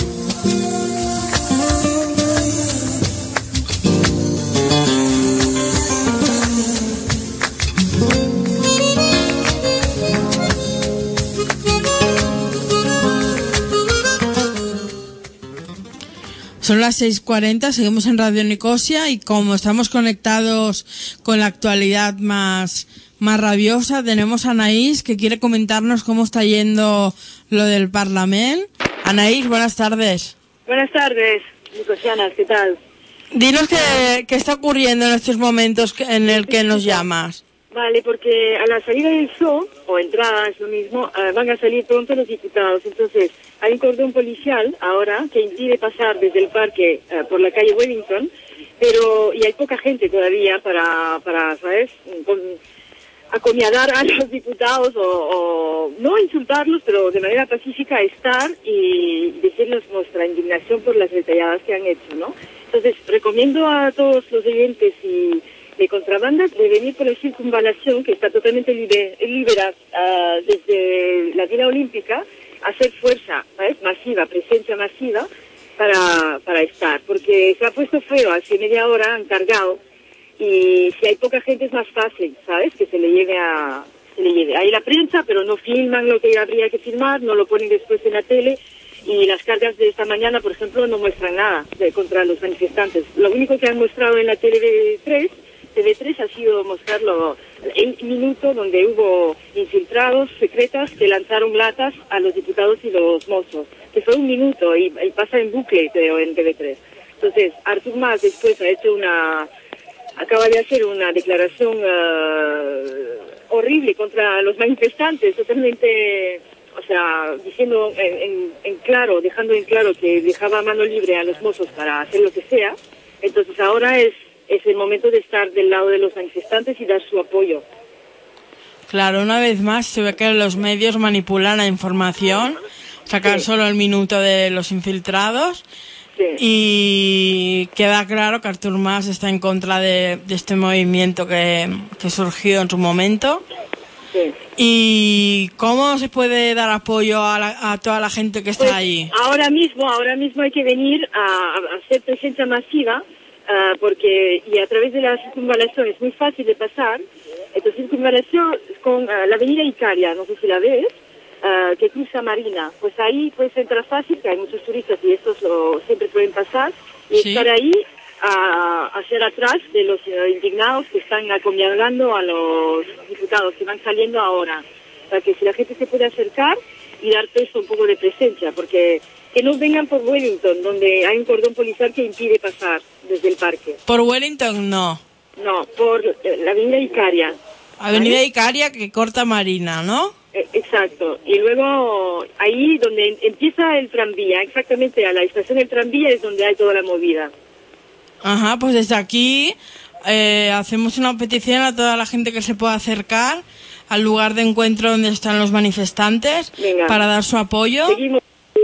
Son las 6:40, seguimos en Radio Nicosia y como estamos conectados con la actualidad más rabiosa, tenemos a Anaís que quiere comentarnos cómo está yendo lo del Parlamento. Anaís, buenas tardes. Buenas tardes, nicosianas, ¿qué tal? Dinos qué está ocurriendo en estos momentos en el que nos llamas. Vale, porque a la salida del show, o entrada, es lo mismo, van a salir pronto los diputados. Entonces, hay un cordón policial ahora que impide pasar desde el parque por la calle Wellington, y hay poca gente todavía para ¿sabes?, acomiadar a los diputados o no insultarlos, pero de manera pacífica estar y decirles nuestra indignación por las detalladas que han hecho, ¿no? Entonces, recomiendo a todos los oyentes y de contrabanda de venir por la circunvalación, que está totalmente liberada desde la Villa Olímpica, hacer fuerza, ¿sabes?, masiva, presencia masiva para estar, porque se ha puesto feo, hace media hora han cargado, y si hay poca gente es más fácil, ¿sabes?, que se le lleve. Hay la prensa, pero no filman lo que habría que filmar, no lo ponen después en la tele, y las cargas de esta mañana, por ejemplo, no muestran nada contra los manifestantes. Lo único que han mostrado en la TV3 ha sido mostrarlo el minuto donde hubo infiltrados secretas que lanzaron latas a los diputados y los mozos, que fue un minuto y pasa en bucle, creo, en TV3. Entonces, Artur Mas después acaba de hacer una declaración horrible contra los manifestantes, totalmente, o sea, diciendo en claro, dejando en claro que dejaba mano libre a los mozos para hacer lo que sea. Entonces ahora es el momento de estar del lado de los manifestantes y dar su apoyo. Claro, una vez más se ve que los medios manipulan la información, sacan solo el minuto de los infiltrados, y queda claro que Artur Mas está en contra de este movimiento que surgió en su momento. Sí. ¿Y cómo se puede dar apoyo a toda la gente que está ahí? Ahora mismo hay que venir a hacer presencia masiva, porque y a través de la circunvalación es muy fácil de pasar. Entonces, circunvalación con la avenida Icaria, no sé si la ves, que cruza Marina, pues ahí puedes entrar fácil, que hay muchos turistas y estos siempre pueden pasar, y estar ahí a hacer atrás de los indignados que están acompañando a los diputados que van saliendo ahora, para que si la gente se puede acercar y dar un poco de presencia, porque que no vengan por Wellington, donde hay un cordón policial que impide pasar desde el parque. ¿Por Wellington no? No, por la avenida Icaria. Avenida Icaria que corta Marina, ¿no? Exacto. Y luego ahí donde empieza el tranvía, exactamente a la estación del tranvía es donde hay toda la movida. Ajá, pues desde aquí hacemos una petición a toda la gente que se pueda acercar al lugar de encuentro donde están los manifestantes. Venga, para dar su apoyo. Seguimos.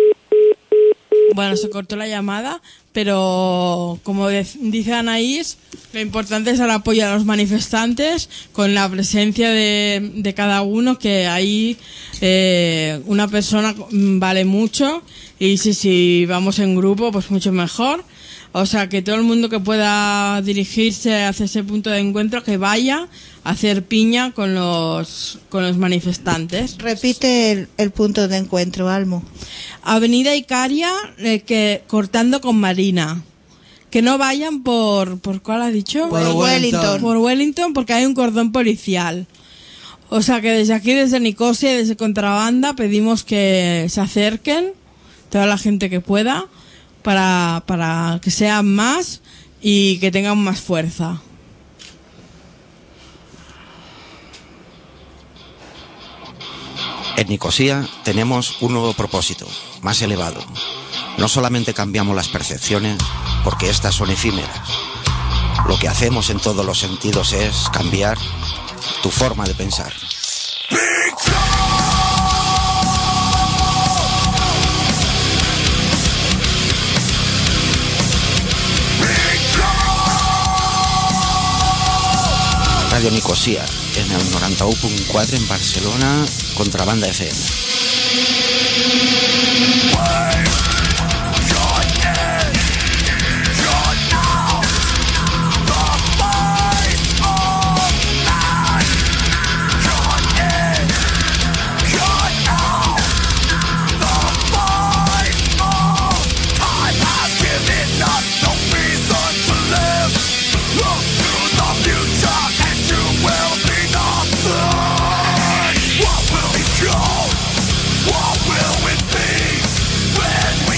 Bueno, se cortó la llamada, pero como dice Anaís, lo importante es el apoyo a los manifestantes con la presencia de cada uno, que ahí una persona vale mucho, y si vamos en grupo pues mucho mejor. O sea, que todo el mundo que pueda dirigirse hacia ese punto de encuentro, que vaya a hacer piña con los manifestantes. Repite el punto de encuentro, Almo. Avenida Icaria, cortando con Marina. Que no vayan por ¿cuál ha dicho? Por Wellington. Por Wellington, porque hay un cordón policial. O sea, que desde aquí, desde Nicosia y desde Contrabanda, pedimos que se acerquen toda la gente que pueda, para que sean más y que tengan más fuerza. En Nicosia tenemos un nuevo propósito, más elevado. No solamente cambiamos las percepciones, porque estas son efímeras. Lo que hacemos en todos los sentidos es cambiar tu forma de pensar. Radio Nicosia, en el 91.4 en Barcelona, Contrabanda FM. What will it be when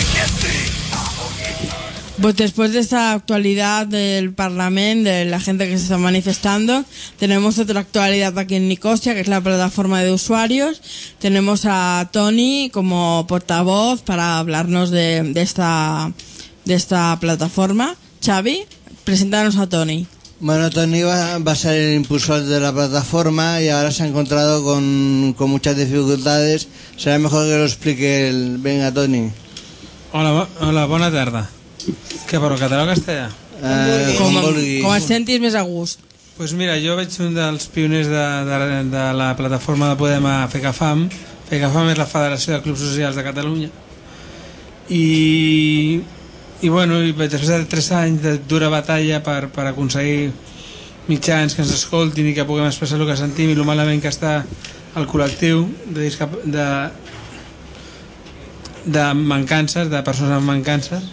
Pues después de esta actualidad del Parlamento, de la gente que se está manifestando, tenemos otra actualidad aquí en Nicosia, que es la plataforma de usuarios. Tenemos a Toni como portavoz para hablarnos de esta plataforma. Xavi, preséntanos a Toni. Bueno, Toni va a ser el impulsor de la plataforma y ahora se ha encontrado con muchas dificultades. Será mejor que lo explique él. Venga, Toni. Hola, bona tarda. Què parlo, català o castellà? Com et sentis més a gust. Pues mira, jo veig un dels pioners de la plataforma de Podem a FECAFAM. FECAFAM és la Federació de Clubs Socials de Catalunya. I bueno, després de 3 anys de dura batalla per aconseguir mitjans que ens escoltin i que puguem expressar el que sentim i el malament que està el col·lectiu de mancances, de persones amb mancances,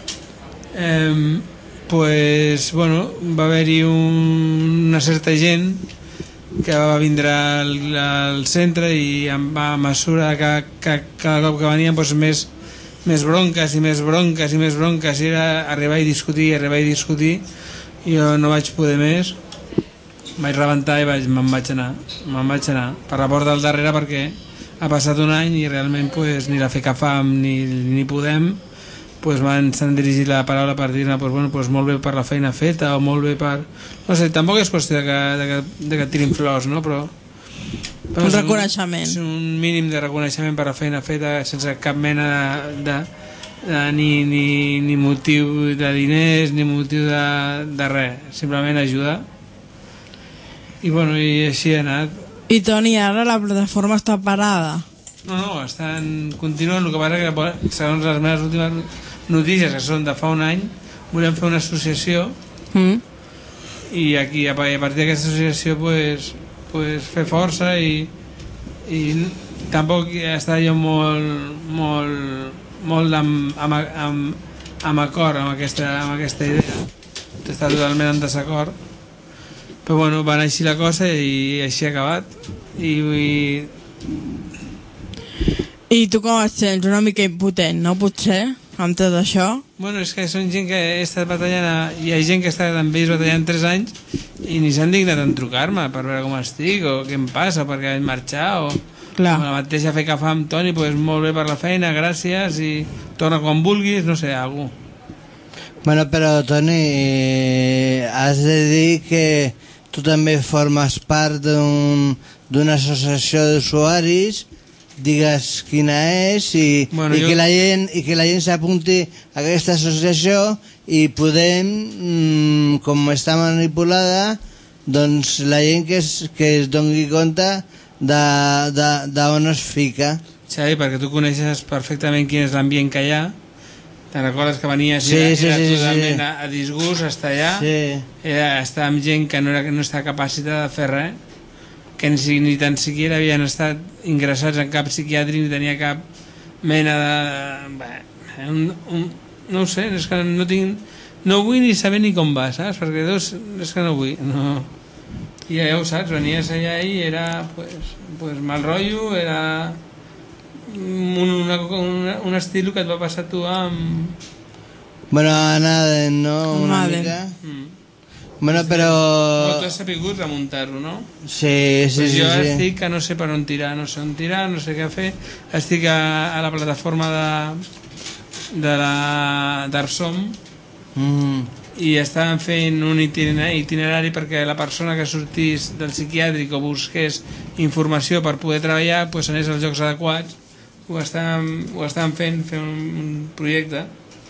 pues, bueno, va haver-hi una certa gent que va vindre al centre i a mesura que cada cop que venien pues, més bronques i més bronques i més bronques, i era arribar i discutir. Jo no vaig poder més, vaig rebentar i me'n vaig anar per la porta del darrere, perquè ha passat un any i realment pues, ni la FECAFAM ni Podem pues, s'han dirigit la paraula per dir-ne pues, bueno, pues, molt bé per la feina feta o molt bé per... No sé, tampoc és qüestió de que tirin flors, no? Però un reconeixement. Un mínim de reconeixement per la feina feta sense cap mena ni motiu de diners ni motiu de res, simplement ajudar. I bueno, i així ha anat. I Toni, ara la plataforma està parada? No, continuen. El que passa que segons les meves últimes notícies, que són de fa un any, volem fer una associació i aquí a partir d'aquesta associació pues, fer força i tampoc està jo molt amb acord amb aquesta idea. Està totalment en desacord, però bueno, va anar així la cosa i així ha acabat. I tu com et sents? Una mica impotent, no? Potser, amb tot això? Bueno, és que són gent que he estat batallant, hi ha gent que està amb ells batallant 3 anys i ni s'han dignat en trucar-me per veure com estic o què em passa, perquè vaig marxar o la mateixa FECAFAM, Toni, pues molt bé per la feina, gràcies, i torna quan vulguis, no sé, algú. Bueno, però Toni, has de dir que tu també formes part d'una associació d'usuaris, digues quina és i que la gent s'apunti a aquesta associació i podem, com està manipulada, doncs la gent que es doni compte d'on es fica. Xavi, perquè tu coneixes perfectament quin és l'ambient que hi ha. Te'n recordes que venies i era totalment a disgust estar allà? Era estar amb gent que no està capacitada de fer res, que ni tan siquiera havien estat ingressats en cap psiquiàtric ni tenia cap mena de... no ho sé, és que no vull ni saber ni com va, saps? Perquè és que no vull, no. I ja ho saps, venies allà i era pues mal rotllo, era un estil que et va passar tu amb... Bueno, Anaden, no? Una mica... Bueno, però... Tu has sapigut remuntar-ho, no? Sí. Jo estic que no sé per on tirar, no sé què fer. Estic a la plataforma d'Arsom i estàvem fent un itinerari perquè la persona que sortís del psiquiàtric o busqués informació per poder treballar pues anés als llocs adequats. Ho estàvem fent un projecte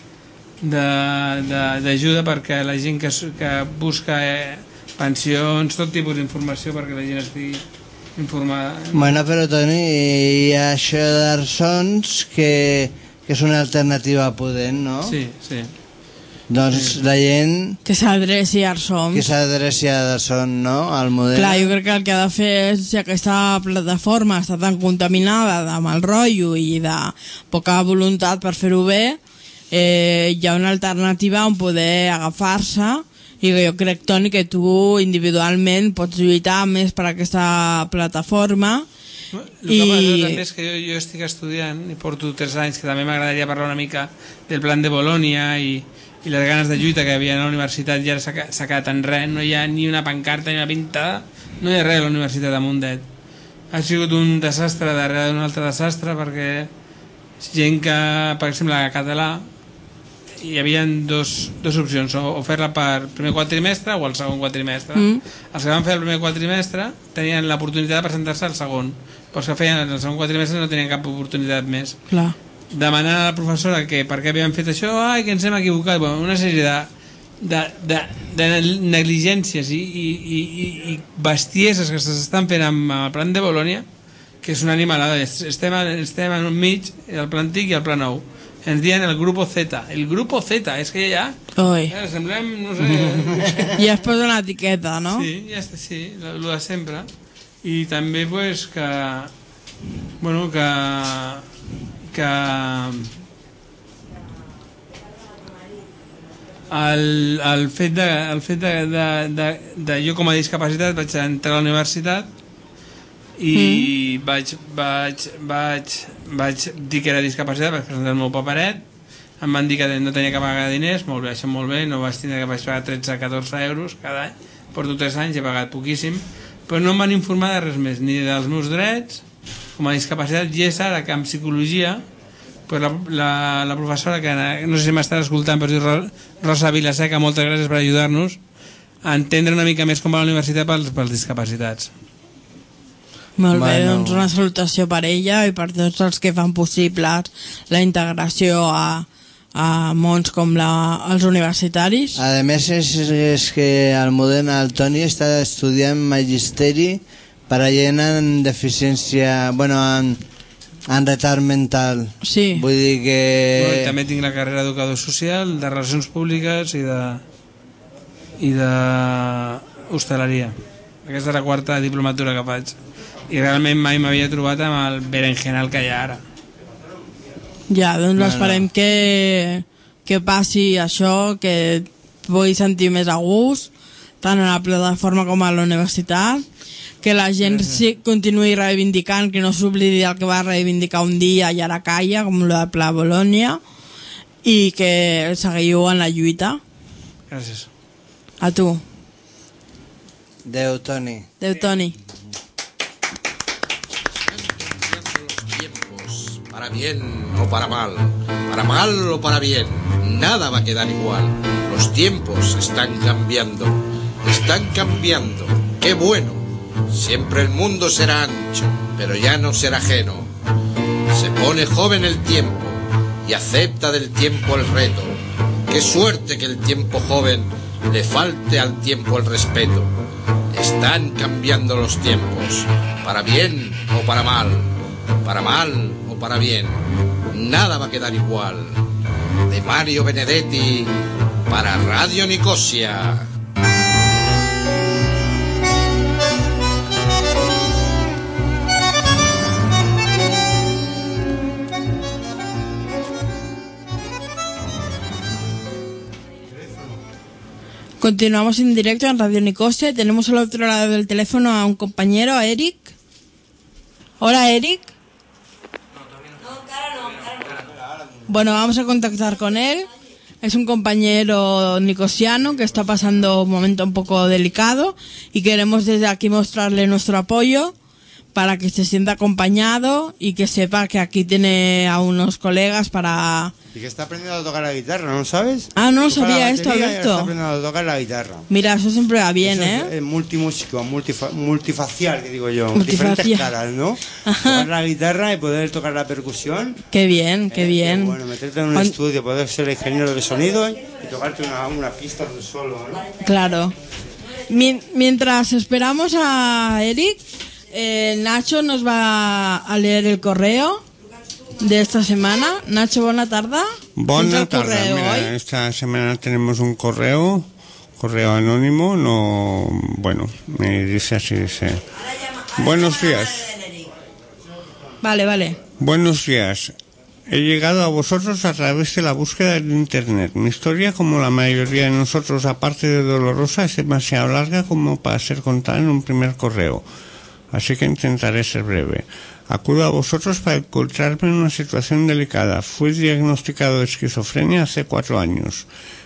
d'ajuda perquè la gent que busca pensions, tot tipus d'informació perquè la gent estigui informada. Bueno, però Toni, hi ha això d'Arsons que és una alternativa potent, no? Sí. Doncs la gent... Que s'adreci a Arsom. Que s'adreci a Arsom, no? Al model. Clar, jo crec que el que ha de fer és, si aquesta plataforma està tan contaminada de mal rotllo i de poca voluntat per fer-ho bé, hi ha una alternativa on poder agafar-se, i jo crec, Toni, que tu individualment pots lluitar més per aquesta plataforma. El que passa també és que jo estic estudiant i porto 3 anys, que també m'agradaria parlar una mica del plan de Bolònia i i les ganes de lluita que hi havia a la universitat ja s'ha quedat en res, no hi ha ni una pancarta ni una pintada, no hi ha res a la universitat de Mundet. Ha sigut un desastre darrere d'un altre desastre, perquè gent que, per exemple, a català hi havia dos opcions, o fer-la per primer quatrimestre o el segon quatrimestre. Els que van fer el primer quatrimestre tenien l'oportunitat de presentar-se al segon, però els que feien el segon quatrimestre no tenien cap oportunitat més. Clar. Demanar a la professora que per què havien fet això, que ens hem equivocat, bueno, una sèrie de negligències i bestieses que s'estan fent amb el plan de Bolònia, que és una animalada. Estem en un mig, el plan TIC i el plan nou. Ens diuen el grupo Z. El grupo Z, és que ja... semblem, no sé... Ja es posa una etiqueta, no? Sí, ja està, sí, el de sempre. I també, pues, que... Bueno, que el fet de jo com a discapacitat vaig entrar a la universitat i vaig dir que era discapacitat, vaig presentar el meu paperet, em van dir que no tenia que pagar diners, molt bé, això molt bé, no vaig tindre que vaig pagar 13-14 euros cada any, porto 3 anys, he pagat poquíssim, però no em van informar de res més, ni dels meus drets com a discapacitat, i és ara que en psicologia pues la professora, que no sé si m'està escoltant, però es diu Rosa Vilaseca, moltes gràcies per ajudar-nos a entendre una mica més com va la universitat pels discapacitats. Molt bé, doncs una salutació per ella i per tots els que fan possibles la integració a mons com els universitaris. A més, és que Almudena, el Toni està estudiant magisteri per a gent en deficiència, bueno, en retard mental. Sí. Vull dir que... Bueno, també tinc la carrera d'educador social, de relacions públiques i de hostaleria. Aquesta és la 4ª diplomatura que faig. I realment mai m'havia trobat amb el berenjenal que hi ha ara. Ja, doncs esperem que passi això, que pugui sentir més a gust, tant a la plataforma com a la universitat, que la gent continuï reivindicant, que no s'oblidi el que va reivindicar un dia i ara calla, com el Pla Bolònia, i que seguiu en la lluita. Gràcies. A tu. Adéu, Toni. Adéu, Toni. Para bien o para mal o para bien, nada va a quedar igual. Los tiempos están cambiando, qué bueno. Siempre el mundo será ancho, pero ya no será ajeno. Se pone joven el tiempo y acepta del tiempo el reto. Qué suerte que el tiempo joven le falte al tiempo el respeto. Están cambiando los tiempos, para bien o para mal o para bien, nada va a quedar igual. De Mario Benedetti para Radio Nicosia. Continuamos en directo en Radio Nicosia. Tenemos al otro lado del teléfono a un compañero, a Eric. Hola, Eric. Bueno, vamos a contactar con él. Es un compañero nicosiano que está pasando un momento un poco delicado y queremos desde aquí mostrarle nuestro apoyo para que se sienta acompañado y que sepa que aquí tiene a unos colegas para... Y que está aprendiendo a tocar la guitarra, ¿no sabes? Ah, no sabía esto, Alberto. Está aprendiendo a tocar la guitarra. Mira, eso siempre va bien, eso es multimúsico, multifacial, que digo yo. Diferentes caras, ¿no? Tocar la guitarra y poder tocar la percusión. Qué bien, qué bien. Qué bueno, meterte en un estudio, poder ser ingeniero de sonido y tocarte una pista de solo, ¿no? Claro. Mientras esperamos a Eric, Nacho nos va a leer el correo de esta semana. Nacho, buena tarde. Buena tarde. Mira, esta semana tenemos un correo anónimo, me dice así, dice: buenos días. Vale. Buenos días. He llegado a vosotros a través de la búsqueda de internet. Mi historia, como la mayoría de nosotros, aparte de dolorosa, es demasiado larga como para ser contada en un primer correo. Así que intentaré ser breve. Acudo a vosotros para encontrarme en una situación delicada. Fui diagnosticado de esquizofrenia hace 4 años.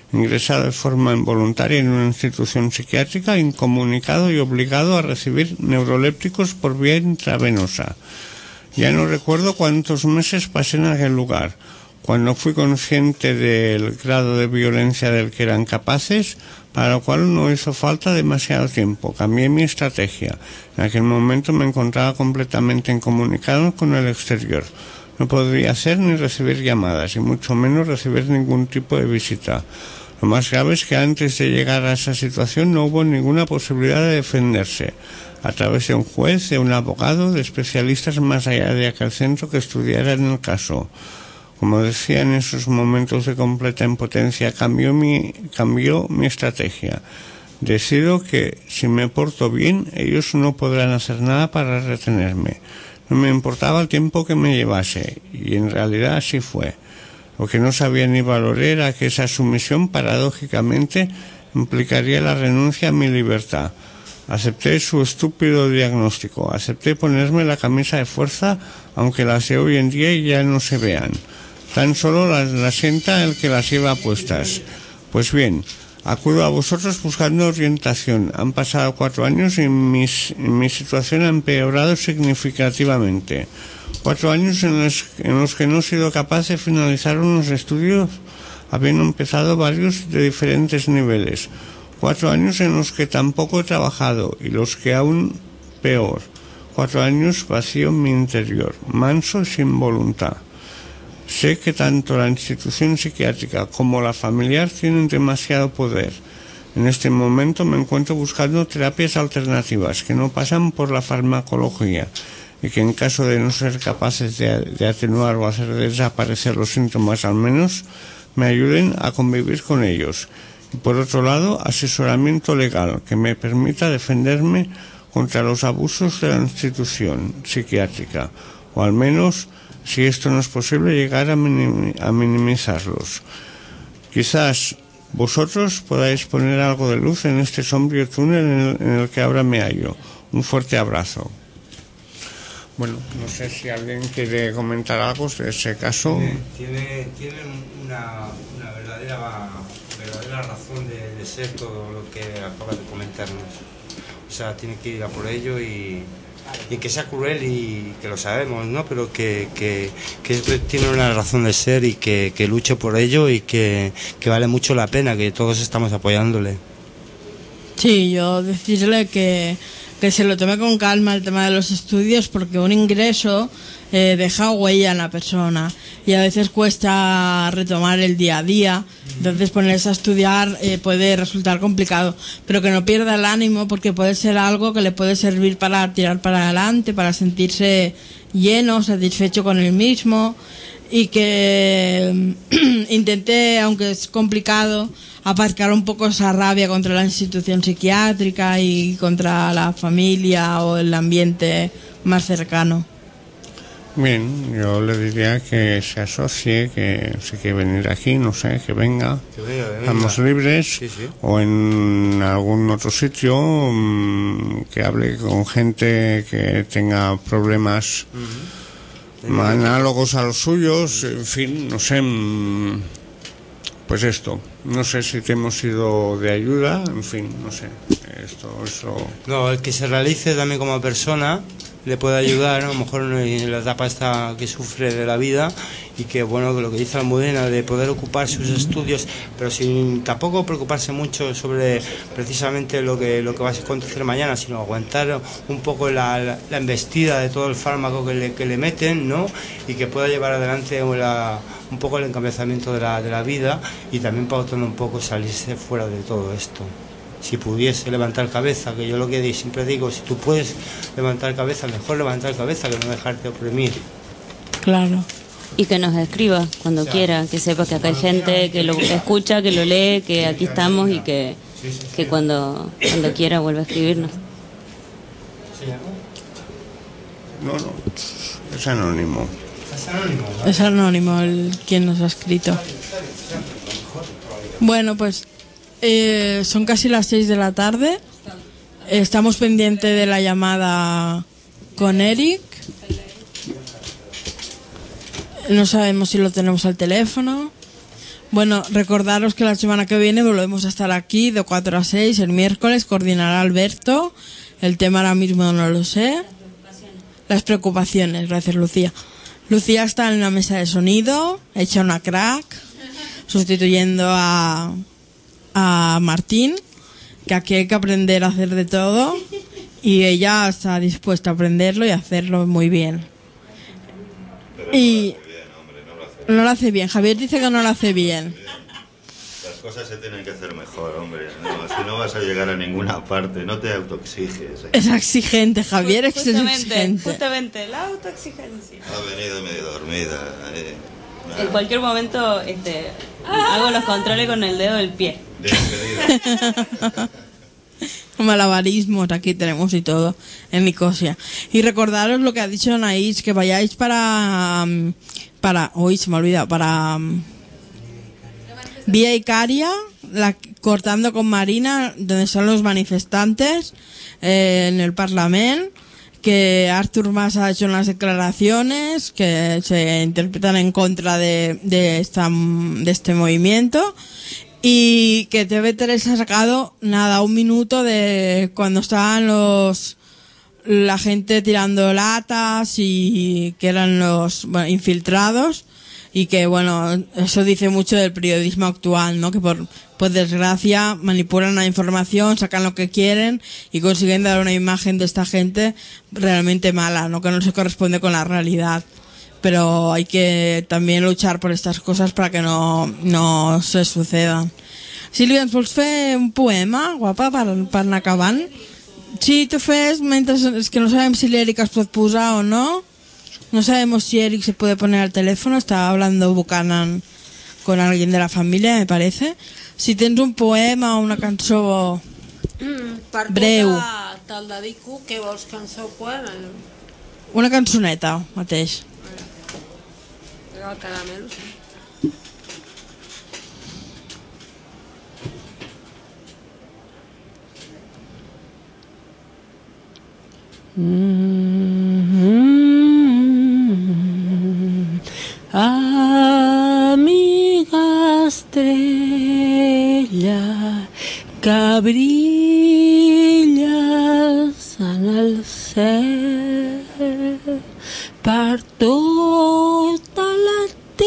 ingresado de forma involuntaria en una institución psiquiátrica, incomunicado y obligado a recibir neurolépticos por vía intravenosa. Ya no recuerdo cuántos meses pasé en aquel lugar. Cuando fui consciente del grado de violencia del que eran capaces, para lo cual no hizo falta demasiado tiempo, cambié mi estrategia. En aquel momento me encontraba completamente incomunicado con el exterior. No podría hacer ni recibir llamadas, y mucho menos recibir ningún tipo de visita. Lo más grave es que antes de llegar a esa situación no hubo ninguna posibilidad de defenderse, a través de un juez, de un abogado, de especialistas más allá de aquel centro que estudiaran el caso. Como decía, en esos momentos de completa impotencia cambió mi estrategia. Decido que si me porto bien, ellos no podrán hacer nada para retenerme. No me importaba el tiempo que me llevase, y en realidad así fue. Lo que no sabía ni valoré era que esa sumisión, paradójicamente, implicaría la renuncia a mi libertad. Acepté su estúpido diagnóstico, acepté ponerme la camisa de fuerza, aunque las de hoy en día ya no se vean. Tan solo las sienta el que las lleva puestas. Pues bien, acudo a vosotros buscando orientación. Han pasado 4 años y mi situación ha empeorado significativamente. 4 años en los que no he sido capaz de finalizar unos estudios, habiendo empezado varios de diferentes niveles. 4 años en los que tampoco he trabajado, y los que aún peor. 4 años vacío en mi interior, manso y sin voluntad. Sé que tanto la institución psiquiátrica como la familiar tienen demasiado poder. En este momento me encuentro buscando terapias alternativas que no pasan por la farmacología y que, en caso de no ser capaces de atenuar o hacer desaparecer los síntomas, al menos me ayuden a convivir con ellos. Y por otro lado, asesoramiento legal que me permita defenderme contra los abusos de la institución psiquiátrica, o al menos, si esto no es posible, llegar a minimizarlos. Quizás vosotros podáis poner algo de luz en este sombrío túnel en el que ahora me hallo. Un fuerte abrazo. Bueno, no sé si alguien quiere comentar algo de ese caso. Tiene una verdadera razón de ser todo lo que acaba de comentarnos. O sea, tiene que ir a por ello y que sea cruel, y que lo sabemos, ¿no? Pero que tiene una razón de ser y que luche por ello, y que vale mucho la pena, que todos estamos apoyándole. Sí, yo decirle que se lo tome con calma el tema de los estudios, porque un ingreso deja huella en la persona y a veces cuesta retomar el día a día. Entonces ponerse a estudiar puede resultar complicado, pero que no pierda el ánimo, porque puede ser algo que le puede servir para tirar para adelante, para sentirse lleno, satisfecho con él mismo, y que intente, aunque es complicado, aparcar un poco esa rabia contra la institución psiquiátrica y contra la familia o el ambiente más cercano. Bien, yo le diría que se asocie, que si quiere venir aquí, no sé, que venga. Estamos libres, sí. O en algún otro sitio, que hable con gente que tenga problemas análogos a los suyos, en fin, no sé, pues esto. No sé si te hemos sido de ayuda, en fin, no sé. Eso. No, el que se realice también como persona le puede ayudar, a lo mejor en la etapa esta que sufre de la vida, y que bueno, que lo que dice Almudena, de poder ocupar sus estudios, pero sin tampoco preocuparse mucho sobre precisamente lo que va a acontecer mañana, sino aguantar un poco la embestida de todo el fármaco que le meten, ¿no? Y que pueda llevar adelante un poco el encabezamiento de la vida, y también pautando un poco salirse fuera de todo esto. Si pudiese levantar cabeza, que yo lo que siempre digo, si tú puedes levantar cabeza, mejor levantar cabeza que no dejarte oprimir. Claro. Y que nos escriba cuando quiera, que sepa que acá hay gente que lo escucha, que lo lee, que aquí estamos, y que cuando quiera vuelva a escribirnos. No, es anónimo. Es anónimo quien nos ha escrito. Bueno, pues son casi las 6 de la tarde. Estamos pendientes de la llamada con Eric. No sabemos si lo tenemos al teléfono. Bueno, recordaros que la semana que viene volvemos a estar aquí de 4 a 6, el miércoles, coordinará Alberto. El tema ahora mismo no lo sé. Las preocupaciones, gracias Lucía. Lucía está en la mesa de sonido, hecha una crack, sustituyendo a Martín, que aquí hay que aprender a hacer de todo, y ella está dispuesta a aprenderlo y hacerlo muy bien. Y no lo hace bien. Javier dice que no lo hace bien. Las cosas se tienen que hacer mejor, hombre. No, si no vas a llegar a ninguna parte, no te autoexiges. Es exigente, Javier, es exigente. Justamente, la autoexigencia. Ha venido medio dormida. En cualquier momento hago los controles con el dedo del pie. Malabarismos aquí tenemos y todo en Nicosia. Y recordaros lo que ha dicho Anaís, que vayáis para hoy se me ha olvidado, para Vía Icaria, cortando con Marina, donde están los manifestantes en el Parlamento, que Artur Mas ha hecho unas declaraciones que se interpretan en contra de este movimiento, y que TV3 ha sacado un minuto de cuando estaban la gente tirando latas y que eran los infiltrados, y que eso dice mucho del periodismo actual, ¿no? Que por desgracia manipulan la información, sacan lo que quieren y consiguen dar una imagen de esta gente realmente mala, ¿no? Que no se corresponde con la realidad. Pero hay que también luchar por estas cosas para que no se sucedan. Sílvia, ens vols fer un poema, guapa, per anar acabant? Sí, tu fes, es que no sabemos si Eric es pot posar o no. No sabemos si Eric se puede poner al teléfono. Estaba hablando Buchanan con alguien de la familia, me parece. Si tens un poema o una cançó breu. Te'l dedico, què vols, cançó o poema? Una cançoneta, mateix. El caramel, sí. Amiga estrella que brilles en el cel, per tota la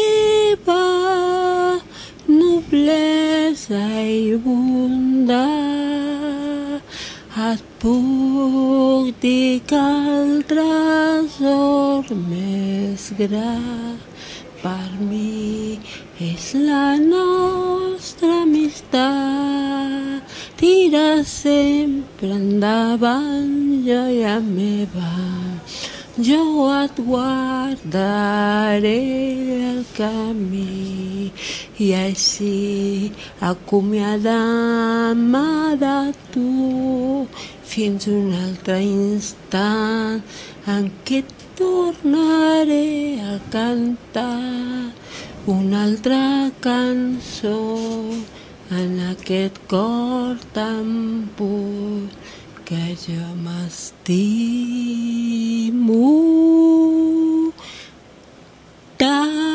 teva noblesa i bondat, et puc dir que el tresor més gran per mi és la nostra amistat. Tira sempre endavant, joia meva, jo et guardaré el camí, i així acomiadar-me de tu fins un altre instant en què tornaré a cantar una altra cançó en aquest cor tan pur que jo m'estimo tant.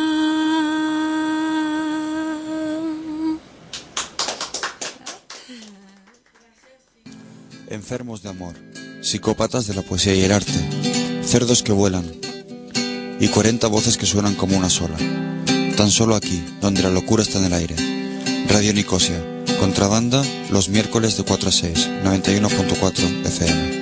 Enfermos de amor, psicópatas de la poesía y el arte, cerdos que vuelan y 40 voces que suenan como una sola. Tan solo aquí, donde la locura está en el aire. Radio Nicosia, contrabanda, los miércoles de 4 a 6, 91.4 FM.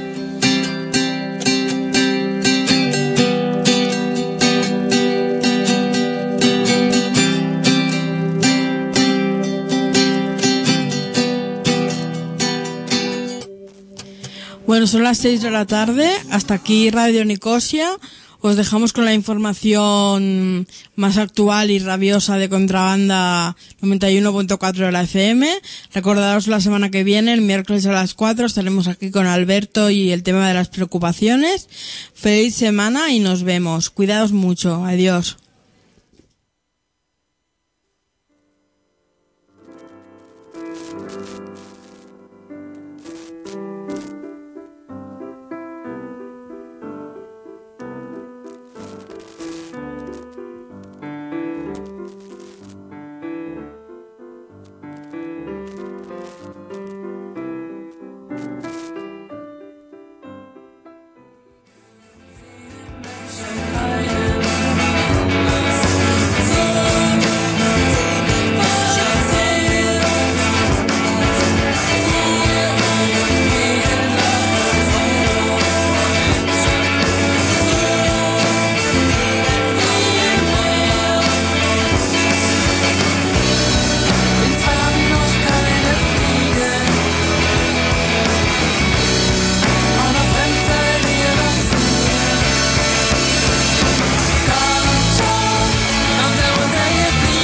Bueno, son las 6 de la tarde, hasta aquí Radio Nicosia. Os dejamos con la información más actual y rabiosa de Contrabanda 91.4 de la FM. Recordaros la semana que viene, el miércoles a las 4, estaremos aquí con Alberto y el tema de las preocupaciones. Feliz semana y nos vemos. Cuidaos mucho. Adiós.